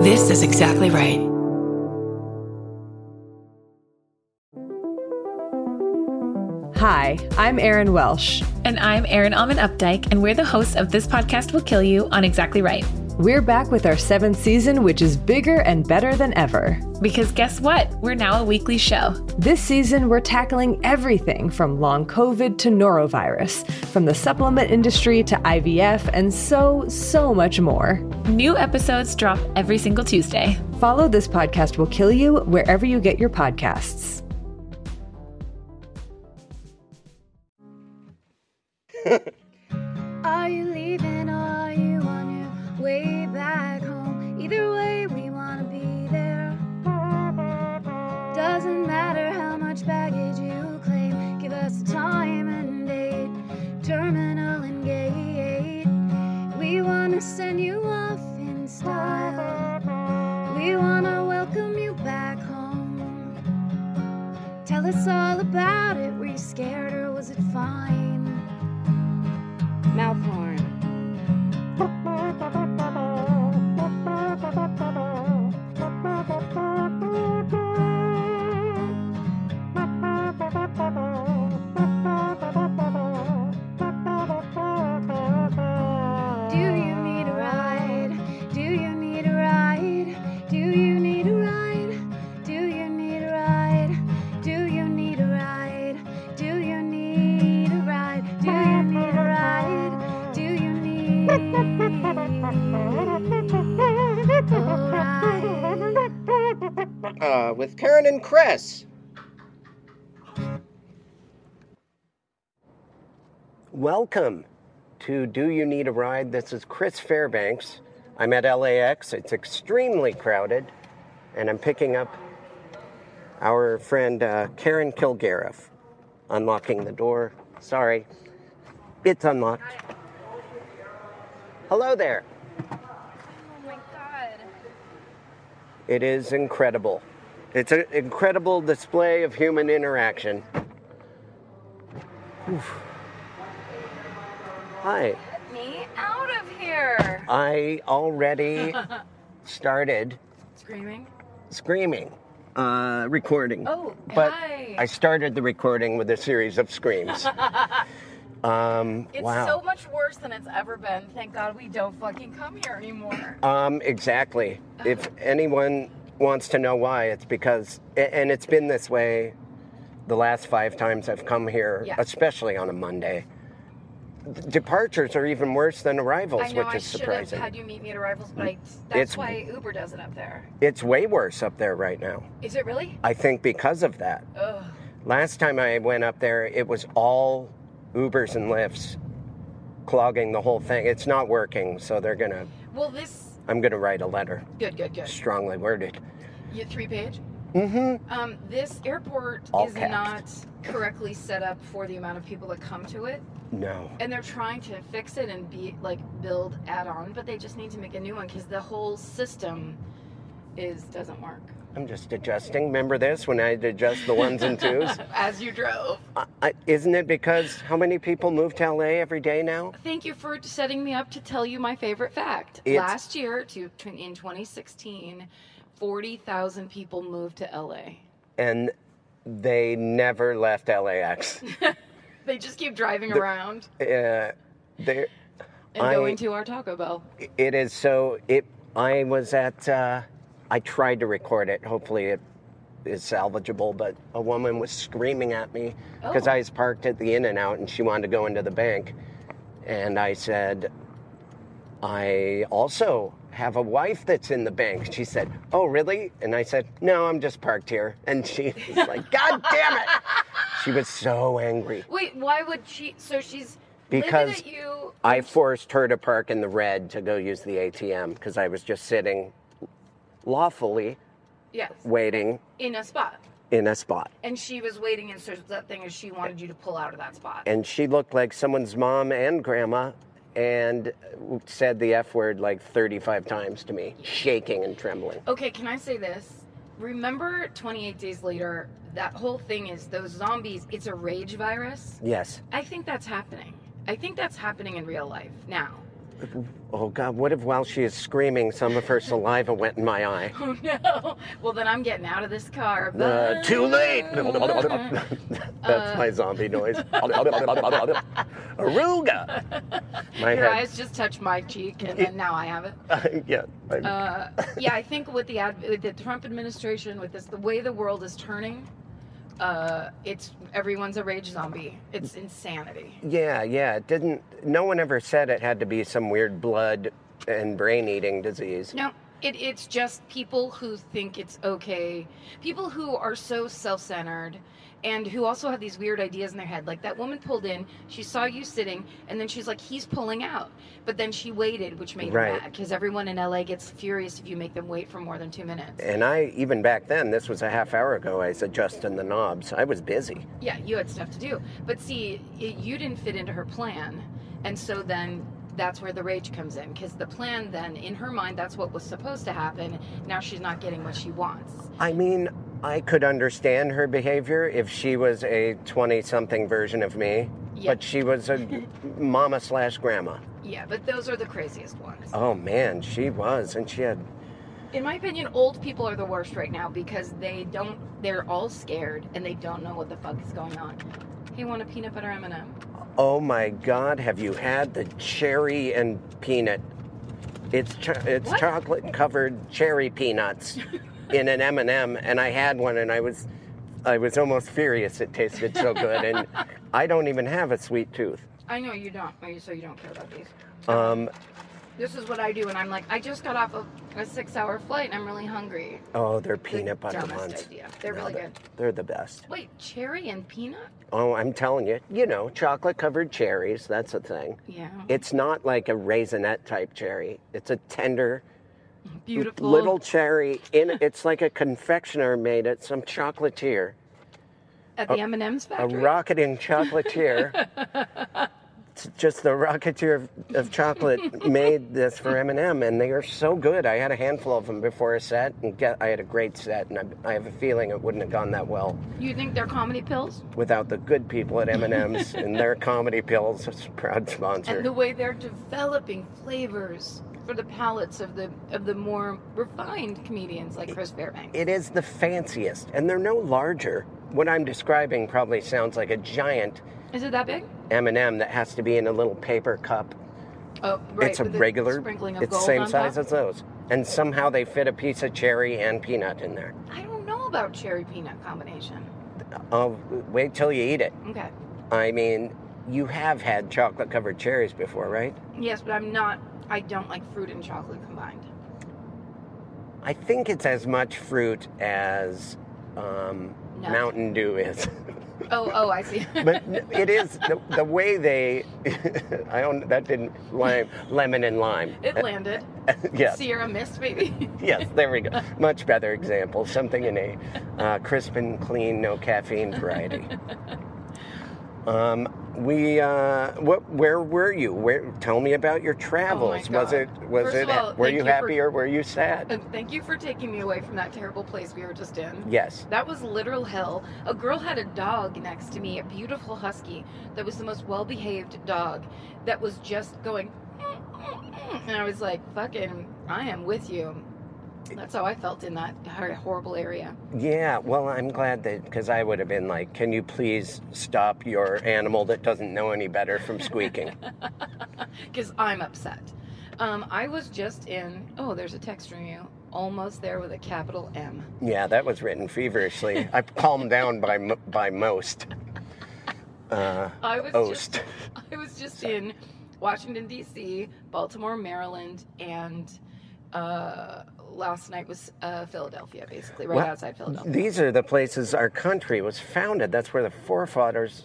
This is exactly right. Hi, I'm Erin Welsh. And I'm Erin Alman Updike, and we're the hosts of This Podcast Will Kill You on Exactly Right. We're back with our 7th season, which is bigger and better than ever. Because guess what? We're now a weekly show. This season, we're tackling everything from long COVID to norovirus, from the supplement industry to IVF, and so much more. New episodes drop every single Tuesday. Follow This Podcast Will Kill You wherever you get your podcasts. Are you leaving or are you on your way back home? Either way, we want to be there. Doesn't matter how much baggage you claim. Give us a time and date, terminal and gate. We want to send you off in style. We want to welcome you back home. Tell us all about it. Were you scared or was it fine? Mouth horn. Do you need a ride? Do you need a ride? Do you need a ride? Do you need a ride? Do you need a ride? Do you need a ride? Do you need a ride? Do you need a ride? With Karen and Chris. Welcome to Do You Need a Ride? This is Chris Fairbanks. I'm at LAX. It's extremely crowded, and I'm picking up our friend Karen Kilgariff. Unlocking the door. Sorry. It's unlocked. Hello there. Oh my God. It is incredible. It's an incredible display of human interaction. Oof. Hi. Get me out of here. I already started Screaming. recording. Oh, but hi. I started the recording with a series of screams. It's wow. so much worse than it's ever been. Thank God we don't fucking come here anymore. Exactly. If anyone wants to know why, it's because, and it's been this way the last 5 times I've come here, Yeah. especially on a Monday. Departures are even worse than arrivals, I know which I is should surprising. have had you meet me at arrivals, but that's It's- why Uber does it up there. It's way worse up there right now. Is it really? I think because of that. Ugh. Last time I went up there, it was all Ubers and Lyfts clogging the whole thing. It's not working, so Well, I'm gonna write a letter, good. strongly worded. You 3-page? Mm-hmm. This airport All is caps. not correctly set up for the amount of people that come to it. No. And they're trying to fix it and build add-on, but they just need to make a new one because the whole system doesn't work. I'm just adjusting. Remember this when I'd adjust the ones and twos? As you drove. Isn't it because how many people move to LA every day now? Thank you for setting me up to tell you my favorite fact. Last year, in 2016, 40,000 people moved to LA. And they never left LAX. They just keep driving around They're and going to our Taco Bell. It is so. I was at. I tried to record it. Hopefully, it is salvageable. But a woman was screaming at me because I was parked at the In-N-Out and she wanted to go into the bank, and I said, "I also have a wife that's in the bank." She said, "Oh, really?" And I said, "No, I'm just parked here." And she was like, "God damn it!" She was so angry. Wait, why would she? So she's Because living at you. I forced her to park in the red to go use the ATM because I was just sitting lawfully Yes. waiting In a spot. in a spot. And she was waiting, and so that thing is she wanted you to pull out of that spot. And she looked like someone's mom and grandma and said the F word like 35 times to me, shaking and trembling. Okay, can I say this? Remember 28 Days Later, that whole thing is those zombies, it's a rage virus? Yes. I think that's happening. I think that's happening in real life now. Oh, God, what if while she is screaming, some of her saliva went in my eye? Oh, no. Well, then I'm getting out of this car. Too late! That's my zombie noise. Aruga! Your eyes just touched my cheek, and then now I have it. Yeah. Yeah, I think with the Trump administration, with the way the world is turning, everyone's a rage zombie. It's insanity. Yeah. No one ever said it had to be some weird blood and brain eating disease. No, it's just people who think it's okay. People who are so self-centered and who also have these weird ideas in their head. Like that woman pulled in, she saw you sitting, and then she's like, he's pulling out. But then she waited, which made her mad, because everyone in LA gets furious if you make them wait for more than 2 minutes. And even back then, this was a half hour ago, I was adjusting the knobs. I was busy. Yeah, you had stuff to do. But see, you didn't fit into her plan. And so then that's where the rage comes in, because the plan then, in her mind, that's what was supposed to happen. Now she's not getting what she wants. I mean, I could understand her behavior if she was a 20-something version of me, but she was a mama/grandma. Yeah, but those are the craziest ones. Oh, man, she was, and she had... In my opinion, old people are the worst right now because they're all scared, and they don't know what the fuck is going on. Hey, want a peanut butter M&M? Oh, my God, have you had the cherry and peanut? It's chocolate-covered cherry peanuts. In an M&M, and I had one, and I was almost furious. It tasted so good, and I don't even have a sweet tooth. I know you don't, so you don't care about these. This is what I do, and I'm like, I just got off of a 6-hour flight, and I'm really hungry. Oh, they're peanut butter ones. Idea. They're really good. They're the best. Wait, cherry and peanut? Oh, I'm telling you, chocolate-covered cherries. That's a thing. Yeah. It's not like a raisinette type cherry. It's a tender, beautiful little cherry it's like a confectioner made at some chocolatier at the M&M's factory. A rocketing chocolatier. It's just the rocketeer of chocolate made this for M&M, and they are so good. I had a handful of them before a set, and I had a great set, and I have a feeling it wouldn't have gone that well. You think they're comedy pills? Without the good people at M&M's and their comedy pills, it's a proud sponsor. And the way they're developing flavors for the palates of the more refined comedians like Chris Fairbanks. It is the fanciest, and they're no larger. What I'm describing probably sounds like a giant... Is it that big? M&M that has to be in a little paper cup. Oh, right. It's a regular... Sprinkling of it's the gold same on size top? as those. And somehow they fit a piece of cherry and peanut in there. I don't know about cherry-peanut combination. Oh, wait till you eat it. Okay. I mean, you have had chocolate-covered cherries before, right? Yes, but I don't like fruit and chocolate combined. I think it's as much fruit as Mountain Dew is. Oh, I see. But it is the way they... that didn't... Lemon and lime. It landed. Yes. Sierra Mist, maybe. Yes, there we go. Much better example. Something in a crisp and clean, no caffeine variety. Where were you? Tell me about your travels. Oh my God. Were you happy or were you sad? Thank you for taking me away from that terrible place we were just in. Yes. That was literal hell. A girl had a dog next to me, a beautiful husky, that was the most well-behaved dog, that was just going, and I was like, fucking, I am with you. That's how I felt in that horrible area. Yeah, well, I'm glad because I would have been like, can you please stop your animal that doesn't know any better from squeaking? Because I'm upset. I was just in, there's a text from you, almost there with a capital M. Yeah, that was written feverishly. I calmed down by most. I was just in Washington, D.C., Baltimore, Maryland, and... last night was Philadelphia, basically, outside Philadelphia. These are the places our country was founded. That's where the forefathers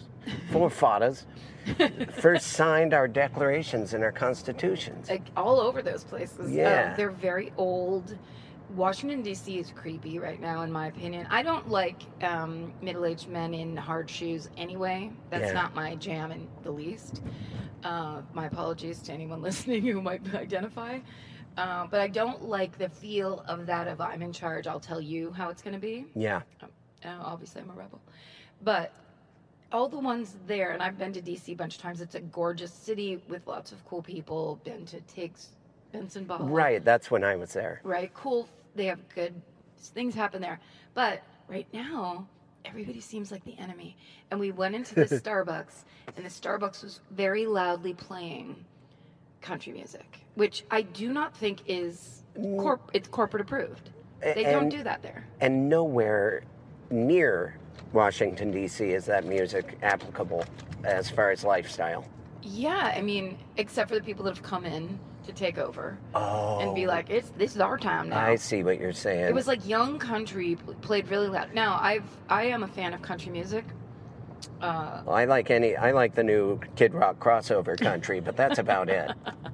first signed our declarations and our constitutions. Like, all over those places. Yeah. They're very old. Washington, D.C. is creepy right now, in my opinion. I don't like middle-aged men in hard shoes anyway. That's not my jam in the least. My apologies to anyone listening who might identify. But I don't like the feel of that of I'm in charge, I'll tell you how it's going to be. Yeah. Obviously, I'm a rebel. But all the ones there, and I've been to DC a bunch of times. It's a gorgeous city with lots of cool people. Been to Takes Benson Ball. Right, that's when I was there. Right, cool. They have good things happen there. But right now, everybody seems like the enemy. And we went into the Starbucks, and the Starbucks was very loudly playing country music, which I do not think is it's corporate approved. They don't do that there. And nowhere near Washington, D.C. is that music applicable as far as lifestyle. Yeah, I mean, except for the people that have come in to take over and be Oh, like, this is our time now. I see what you're saying. It was like young country played really loud. Now, I am a fan of country music. I like the new Kid Rock crossover country, but that's about it.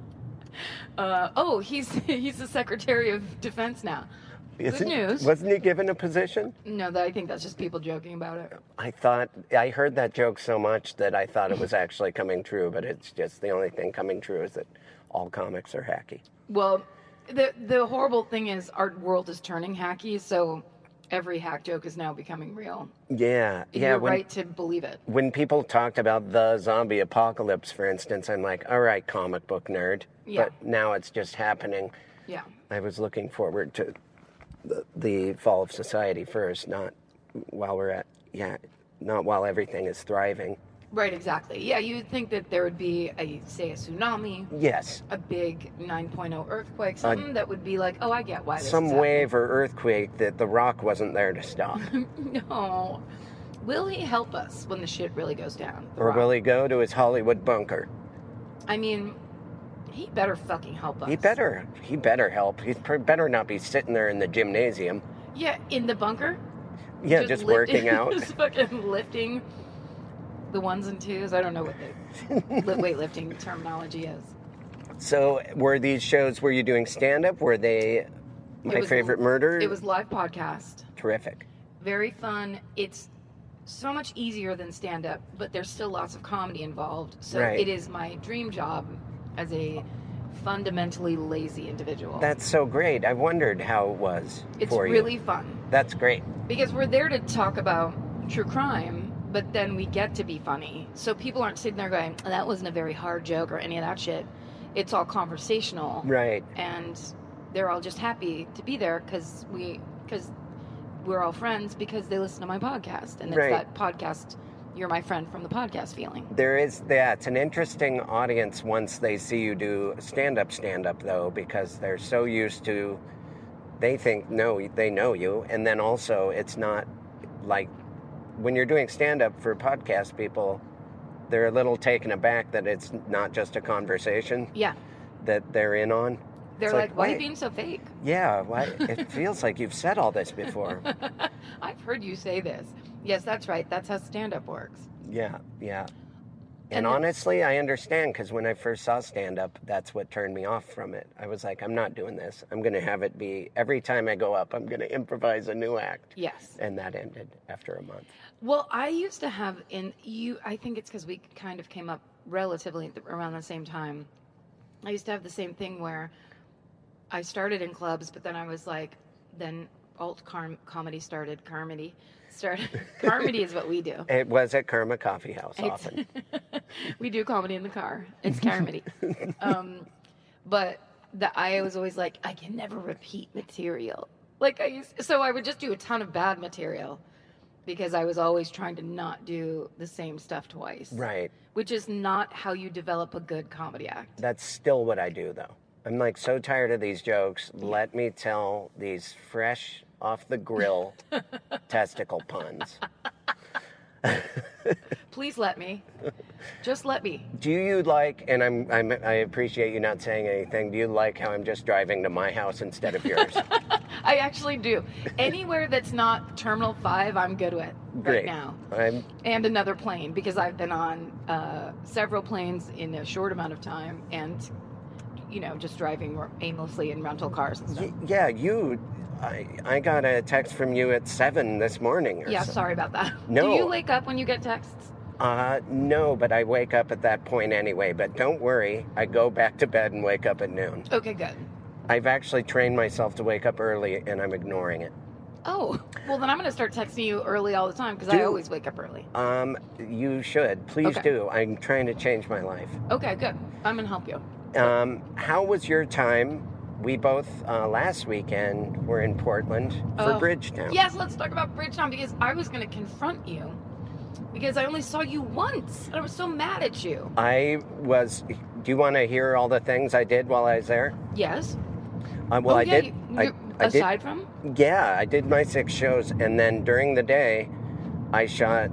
He's the Secretary of Defense now. Good news. Wasn't he given a position? No, I think that's just people joking about it. I heard that joke so much that I thought it was actually coming true, but it's just the only thing coming true is that all comics are hacky. Well, the horrible thing is our world is turning hacky, so every hack joke is now becoming real. Yeah. You're right to believe it. When people talked about the zombie apocalypse, for instance, I'm like, all right, comic book nerd. Yeah. But now it's just happening. Yeah. I was looking forward to the fall of society first, not while everything is thriving. Right, exactly. Yeah, you'd think that there would be a tsunami, Yes. a big 9.0 earthquake, something that would be like, oh, I get why this Some is wave or earthquake that The Rock wasn't there to stop. happening. No. Will he help us when the shit really goes down? The Or Rock? will he go to his Hollywood bunker? I mean, he better fucking help us. He better help. He better not be sitting there in the gymnasium. Yeah, in the bunker? Yeah, just working out. Just fucking lifting the ones and twos. I don't know what the weightlifting terminology is. So, were you doing stand-up? Were they My Favorite Murder? It was live podcast. Terrific. Very fun. It's so much easier than stand-up, but there's still lots of comedy involved. So Right. It is my dream job as a fundamentally lazy individual. That's so great. I wondered how it was It's for you. really fun. That's great. Because we're there to talk about true crime, but then we get to be funny. So people aren't sitting there going, oh, that wasn't a very hard joke or any of that shit. It's all conversational. Right. And they're all just happy to be there because we're all friends because they listen to my podcast. And it's Right. that podcast, you're my friend from the podcast feeling. There is that. It's an interesting audience once they see you do stand-up though, because they're so used to, they think, no, they know you. And then also it's not like, when you're doing stand-up for podcast people, they're a little taken aback that it's not just a conversation Yeah. that they're in on. They're It's like, why are you wait, being so fake? Yeah, why? It feels like you've said all this before. I've heard you say this. Yes, that's right. That's how stand-up works. Yeah. And And honestly, I understand, because when I first saw stand-up, that's what turned me off from it. I was like, I'm not doing this. I'm going to have it be, every time I go up, I'm going to improvise a new act. Yes. And that ended after a month. Well, I used to have I think it's because we kind of came up relatively around the same time. I used to have the same thing where I started in clubs, but then I was like, then comedy started. Carmody started. Carmody is what we do. It was at Karma Coffee House often. We do comedy in the car. It's Carmody. But I was always like, I can never repeat material. So I would just do a ton of bad material because I was always trying to not do the same stuff twice. Right. Which is not how you develop a good comedy act. That's still what I do, though. I'm like so tired of these jokes. Let me tell these fresh, off the grill testicle puns. Please let me. Just let me. Do you like, and I appreciate you not saying anything, do you like how I'm just driving to my house instead of yours? I actually do. Anywhere that's not Terminal 5, I'm good with Great. right now. I'm And another plane, because I've been on several planes in a short amount of time and, just driving aimlessly in rental cars and stuff. Yeah, I got a text from you at 7 this morning. Yeah, sorry about that. No. Do you wake up when you get texts? No, but I wake up at that point anyway. But don't worry, I go back to bed and wake up at noon. Okay, good. I've actually trained myself to wake up early, and I'm ignoring it. Oh, well then I'm going to start texting you early all the time because I always wake up early. You should. Please do. I'm trying to change my life. Okay, good. I'm going to help you. How was your time? We both, last weekend, were in Portland for Bridgetown. Yes, let's talk about Bridgetown because I was going to confront you because I only saw you once and I was so mad at you. Do you want to hear all the things I did while I was there? Yes. I did. Aside from? Yeah, I did my 6 shows, and then during the day, I shot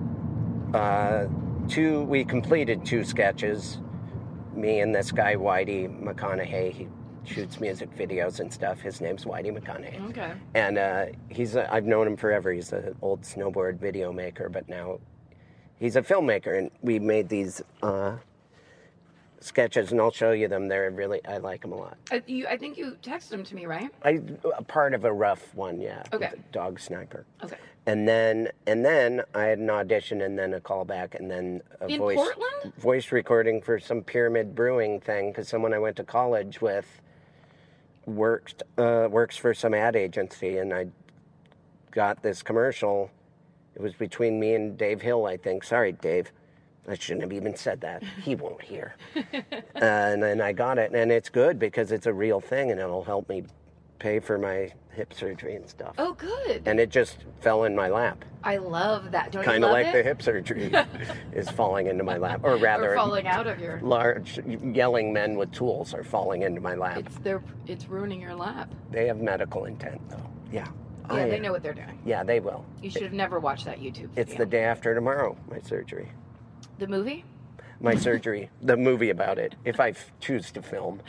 we completed 2 sketches. Me and this guy, Whitey McConaughey, he shoots music videos and stuff. His name's Whitey McConaughey. Okay. And I've known him forever. He's an old snowboard video maker, but now he's a filmmaker, and we made these sketches, and I'll show you them. I like them a lot. I think you texted them to me, right? A part of a rough one, yeah. Okay. With a dog sniper. Okay. And then I had an audition, and then a callback, and then In Portland? voice recording for some Pyramid Brewing thing, because someone I went to college with works for some ad agency, and I got this commercial. It was between me and Dave Hill, I think. Sorry, Dave. I shouldn't have even said that. He won't hear. And then I got it, and it's good because it's a real thing, and it'll help me pay for my hip surgery and stuff. Oh, good. And it just fell in my lap. I love that. Don't you Kind of love like it? the hip surgery is falling into my lap, or rather, Or falling out of your... large yelling men with tools are falling into my lap. It's ruining your lap. They have medical intent, though. Yeah. Yeah, they know what they're doing. Yeah, they will. You should have never watched that YouTube video. It's the day after tomorrow, my surgery. The movie? My surgery. The movie about it, if I choose to film.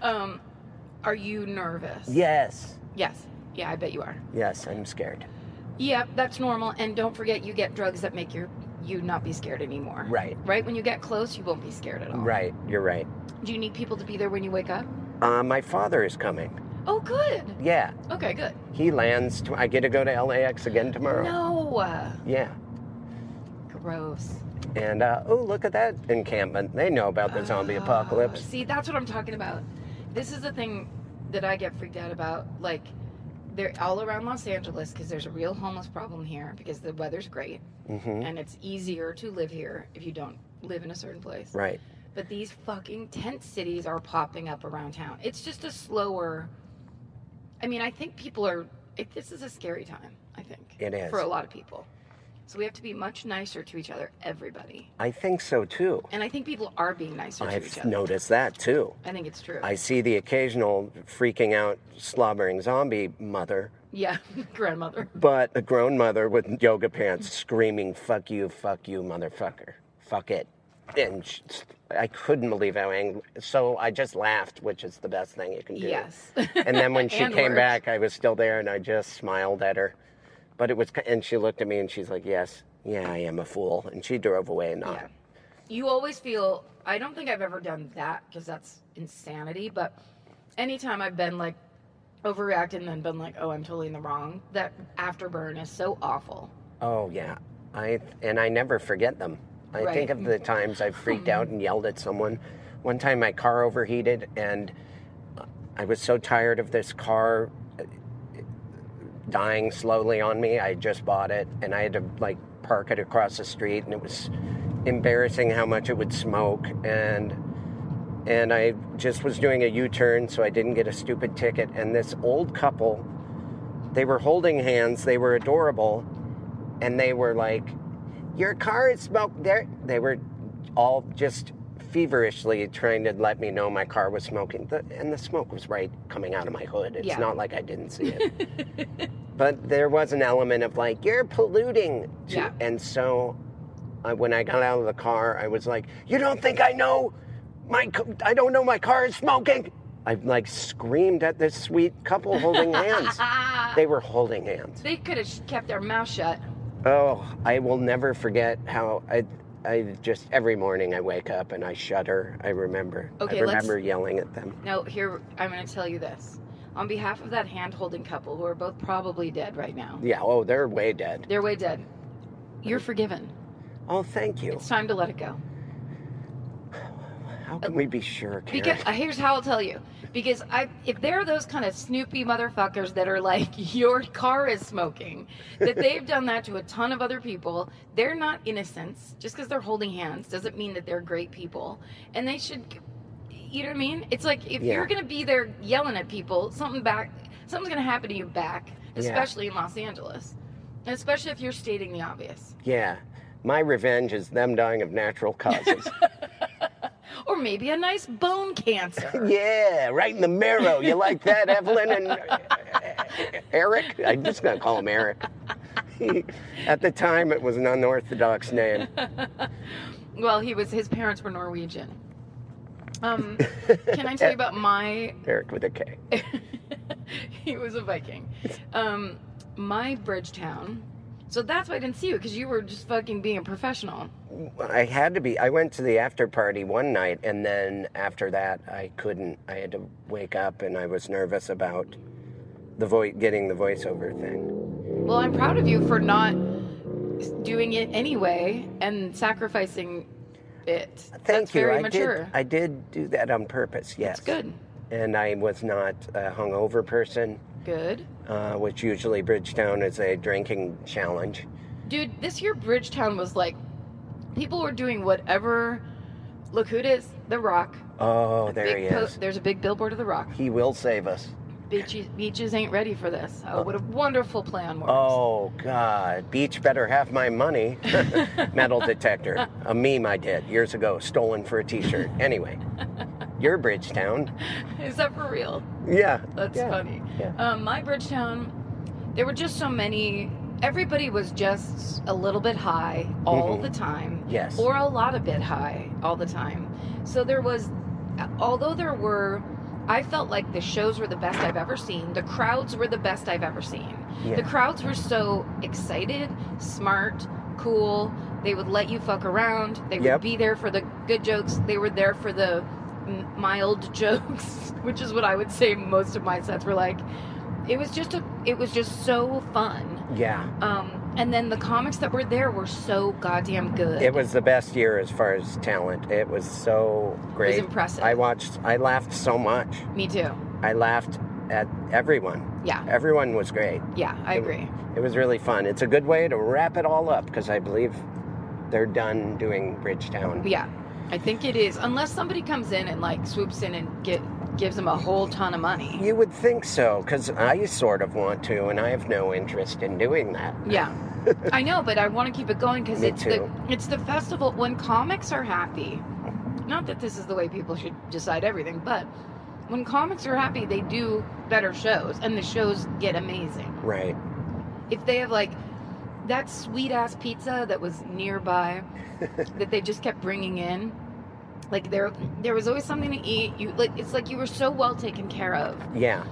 Are you nervous? Yes. Yes. Yeah, I bet you are. Yes, I'm scared. Yeah, that's normal. And don't forget, you get drugs that make you not be scared anymore. Right. Right? When you get close, you won't be scared at all. Right. You're right. Do you need people to be there when you wake up? My father is coming. Oh, good. Yeah. Okay, good. He lands. I get to go to LAX again tomorrow. No. Yeah. Gross. And, look at that encampment. They know about the zombie apocalypse. See, that's what I'm talking about. This is the thing that I get freaked out about. Like, they're all around Los Angeles because there's a real homeless problem here because the weather's great. Mm-hmm. And it's easier to live here if you don't live in a certain place. Right. But these fucking tent cities are popping up around town. It's just a slower... I mean, I think this is a scary time, I think. It is. For a lot of people. So we have to be much nicer to each other, everybody. I think so, too. And I think people are being nicer to each I've other. noticed that, too. I think it's true. I see the occasional freaking out, slobbering zombie mother. Yeah, grandmother. But a grown mother with yoga pants screaming, fuck you, motherfucker. Fuck it. And I couldn't believe how angry. So I just laughed, which is the best thing you can do. Yes. And then when she And came worse. back, I was still there, and I just smiled at her. But and she looked at me, and she's like, yes, yeah, I am a fool. And she drove away and not. Yeah. You always feel, I don't think I've ever done that because that's insanity, but anytime I've been like overreacted and then been like, oh, I'm totally in the wrong, that afterburn is so awful. Oh, yeah. I never forget them. I Right. think of the times I've freaked out and yelled at someone. One time my car overheated, and I was so tired of this car dying slowly on me. I just bought it, and I had to like park it across the street, and it was embarrassing how much it would smoke, and I just was doing a U-turn, so I didn't get a stupid ticket. And this old couple, they were holding hands, they were adorable, and they were like, your car is smoked there. They were all just feverishly trying to let me know my car was smoking. And the smoke was right coming out of my hood. It's not like I didn't see it. But there was an element of like, you're polluting. Yeah. And so when I got out of the car, I was like, you don't think I know? I don't know my car is smoking. I like screamed at this sweet couple holding hands. They were holding hands. They could have kept their mouth shut. Oh, I will never forget how I just every morning I wake up and I shudder. I remember yelling at them. No, here, I'm going to tell you this. On behalf of that hand-holding couple who are both probably dead right now. Yeah, oh, they're way dead. They're way dead. You're forgiven. Oh, thank you. It's time to let it go. How can we be sure, Karen? Because here's how I'll tell you. Because if there are those kind of snoopy motherfuckers that are like, your car is smoking, that they've done that to a ton of other people, they're not innocents. Just because they're holding hands doesn't mean that they're great people. And they should, you know what I mean? It's like, if you're going to be there yelling at people, something's going to happen to you back, especially in Los Angeles. And especially if you're stating the obvious. Yeah. My revenge is them dying of natural causes. Or maybe a nice bone cancer. Yeah, right in the marrow. You like that, Evelyn and Eric? I'm just going to call him Eric. At the time, it was an unorthodox name. Well, his parents were Norwegian. Can I tell you about my... Eric with a K. He was a Viking. My Bridgetown... So that's why I didn't see you, because you were just fucking being a professional. I had to be. I went to the after party one night, and then after that, I couldn't. I had to wake up, and I was nervous about getting the voiceover thing. Well, I'm proud of you for not doing it anyway and sacrificing it. Thank you. Very mature. I did do that on purpose, yes. That's good. And I was not a hungover person. Good. Which usually Bridgetown is a drinking challenge. Dude, this year Bridgetown was like, people were doing whatever. Look who it is, The Rock. Oh, there he is. There's a big billboard of The Rock. He will save us. Beaches ain't ready for this. Oh, what a wonderful play on words. Oh, God. Beach better have my money. Metal detector. A meme I did years ago, stolen for a t-shirt. Anyway, you're Bridgetown. Is that for real? Yeah. That's funny. Yeah. My Bridgetown, there were just so many. Everybody was just a little bit high all the time. Yes. Or a lot of bit high all the time. So there was, although there were, I felt like the shows were the best I've ever seen. The crowds were the best I've ever seen. Yeah. The crowds were so excited, smart, cool. They would let you fuck around. They would be there for the good jokes. They were there for the mild jokes, which is what I would say most of my sets were like. It was just so fun. Yeah. And then the comics that were there were so goddamn good. It was the best year as far as talent. It was so great. It was impressive. I laughed so much. Me too. I laughed at everyone. Yeah. Everyone was great. Yeah, I agree. It was really fun. It's a good way to wrap it all up, because I believe they're done doing Bridgetown. Yeah, I think it is. Unless somebody comes in and like swoops in and gives them a whole ton of money. You would think so, because I sort of want to, and I have no interest in doing that. Yeah. I know, but I want to keep it going because too. It's the festival when comics are happy. Not that this is the way people should decide everything, but when comics are happy, they do better shows, and the shows get amazing. Right. If they have like that sweet ass pizza that was nearby that they just kept bringing in, like there was always something to eat. It's like you were so well taken care of. Yeah.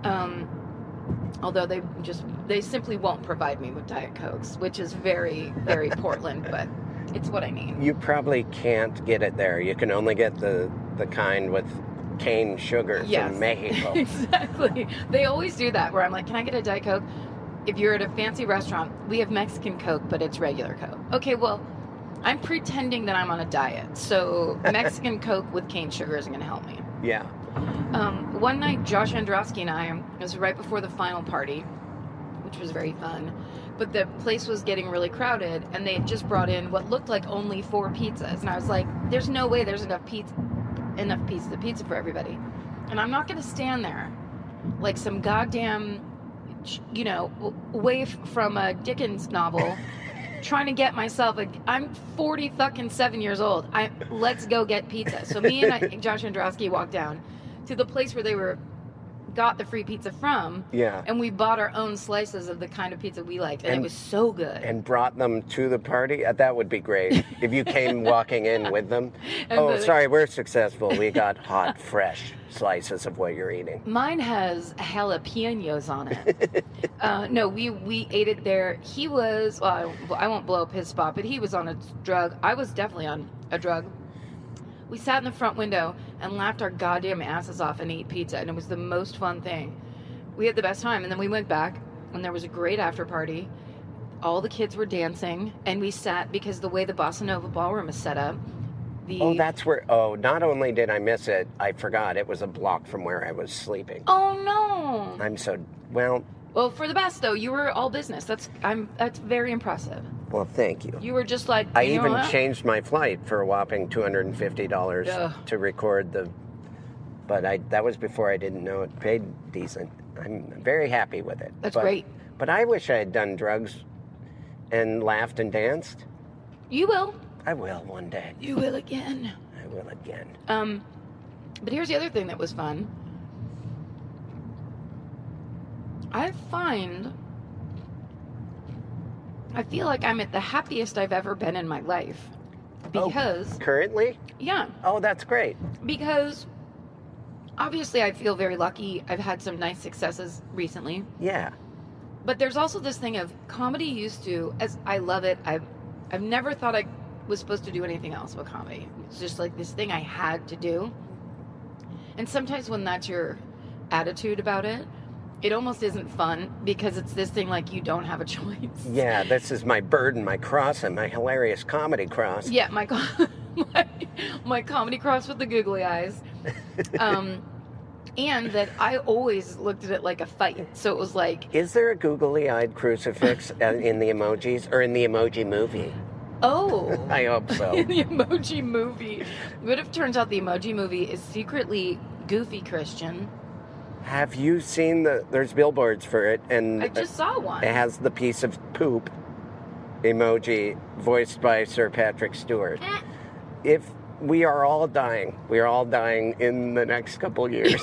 Although they simply won't provide me with Diet Cokes, which is very, very Portland, but it's what I need. You probably can't get it there. You can only get the kind with cane sugar from Mexico. Exactly. They always do that, where I'm like, can I get a Diet Coke? If you're at a fancy restaurant, we have Mexican Coke, but it's regular Coke. Okay, well, I'm pretending that I'm on a diet, so Mexican Coke with cane sugar isn't going to help me. Yeah. One night, Josh Androsky and I, it was right before the final party, which was very fun, but the place was getting really crowded, and they had just brought in what looked like only 4 pizzas, and I was like, there's no way there's enough pieces of pizza for everybody, and I'm not going to stand there like some goddamn, waif from a Dickens novel trying to get myself I'm 47 years old. Let's go get pizza. So me and Josh Androsky walked down to the place where they got the free pizza from. Yeah. And we bought our own slices of the kind of pizza we liked, and it was so good. And brought them to the party? That would be great. If you came walking in with them. Sorry, we're successful. We got hot, fresh slices of what you're eating. Mine has jalapenos on it. No, we ate it there. He was, I won't blow up his spot, but he was on a drug. I was definitely on a drug. We sat in the front window and laughed our goddamn asses off and ate pizza, and it was the most fun thing. We had the best time, and then we went back, and there was a great after party. All the kids were dancing, and we sat, because the way the Bossa Nova Ballroom is set up, Oh, that's where... Oh, not only did I miss it, I forgot it was a block from where I was sleeping. Oh, no. I'm so... Well, for the best, though. You were all business. That's very impressive. well, thank you. You were just like... I you know even what? changed my flight for a whopping $250 Ugh. to record the... But that was before I didn't know it paid decent. I'm very happy with it. That's great. But I wish I had done drugs and laughed and danced. You will. I will one day. You will again. I will again. But here's the other thing that was fun. I feel like I'm at the happiest I've ever been in my life. Because... Currently? Yeah. Oh, that's great. Because obviously I feel very lucky. I've had some nice successes recently. Yeah. But there's also this thing of comedy used to, as I love it, I've never thought I was supposed to do anything else but comedy. It's just like this thing I had to do. And sometimes when that's your attitude about it, it almost isn't fun because it's this thing like you don't have a choice. Yeah, this is my burden, my cross, and my hilarious comedy cross. Yeah, my comedy cross with the googly eyes. And that I always looked at it like a fight. So it was like... Is there a googly-eyed crucifix in the emojis or in the Emoji Movie? Oh. I hope so. In the Emoji Movie. What if it turns out the Emoji Movie is secretly goofy Christian? Have you seen there's billboards for it, and I just saw one. it has the piece of poop emoji voiced by Sir Patrick Stewart. If we are all dying in the next couple years.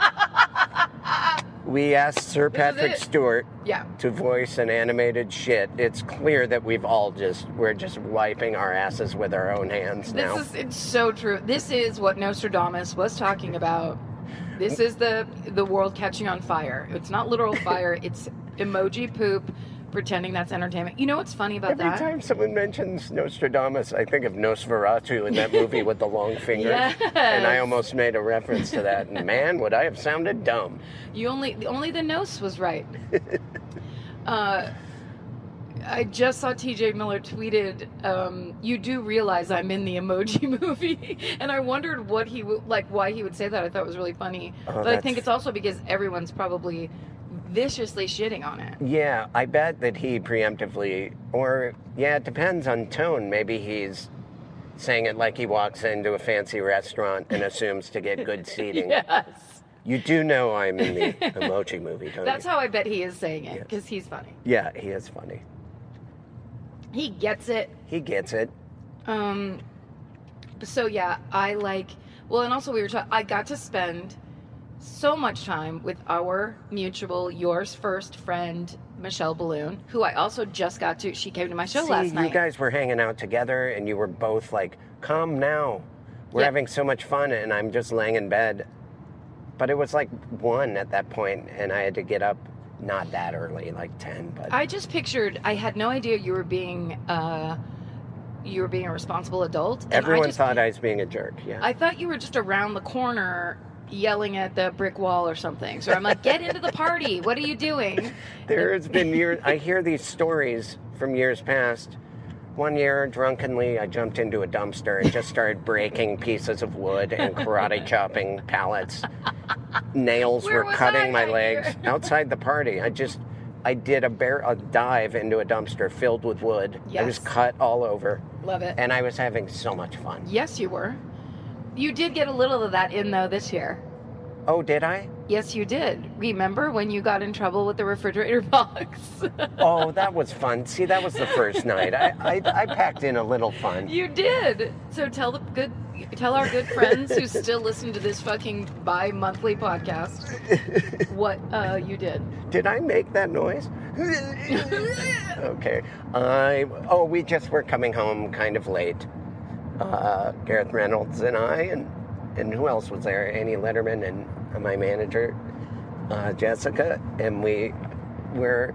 We asked Sir Patrick Stewart to voice an animated shit. It's clear that we're just wiping our asses with our own hands now. It's so true. This is what Nostradamus was talking about. This is the world catching on fire. It's not literal fire. It's emoji poop, pretending that's entertainment. You know what's funny about that? Every time someone mentions Nostradamus, I think of Nosferatu in that movie with the long finger. Yes. And I almost made a reference to that. And man, would I have sounded dumb. Only the Nos was right. I just saw TJ Miller tweeted, you do realize I'm in the Emoji Movie. And I wondered why he would say that. I thought it was really funny. But I think it's also because everyone's probably viciously shitting on it. Yeah, I bet that he preemptively, it depends on tone. Maybe he's saying it like he walks into a fancy restaurant and assumes to get good seating. Yes. You do know I'm in the Emoji Movie, don't you? That's how I bet he is saying it, because he's funny. Yeah, he is funny. He gets it. He gets it. So yeah, and also I got to spend so much time with our mutual, yours first friend, Michelle Balloon, who I also just she came to my show last night. You guys were hanging out together and you were both like, come now. We're having so much fun, and I'm just laying in bed. But it was like 1 at that point, and I had to get up not that early, like 10. But I just pictured, I had no idea you were being a responsible adult. Everyone thought I was being a jerk, yeah. I thought you were just around the corner yelling at the brick wall or something. So I'm like, get into the party. What are you doing? There's been years, I hear these stories from years past. One year, drunkenly, I jumped into a dumpster and just started breaking pieces of wood and karate chopping pallets. Nails were cutting my legs outside the party. I did a dive into a dumpster filled with wood. Yes. I was cut all over. Love it. And I was having so much fun. Yes, you were. You did get a little of that in, though, this year. Oh, did I? Yes, you did. Remember when you got in trouble with the refrigerator box? Oh, that was fun. See, that was the first night. I packed in a little fun. You did. So tell our good friends who still listen to this fucking bi-monthly podcast what you did. Did I make that noise? Okay. We just were coming home kind of late. Gareth Reynolds and I, and who else was there? Annie Letterman and my manager, Jessica, and we were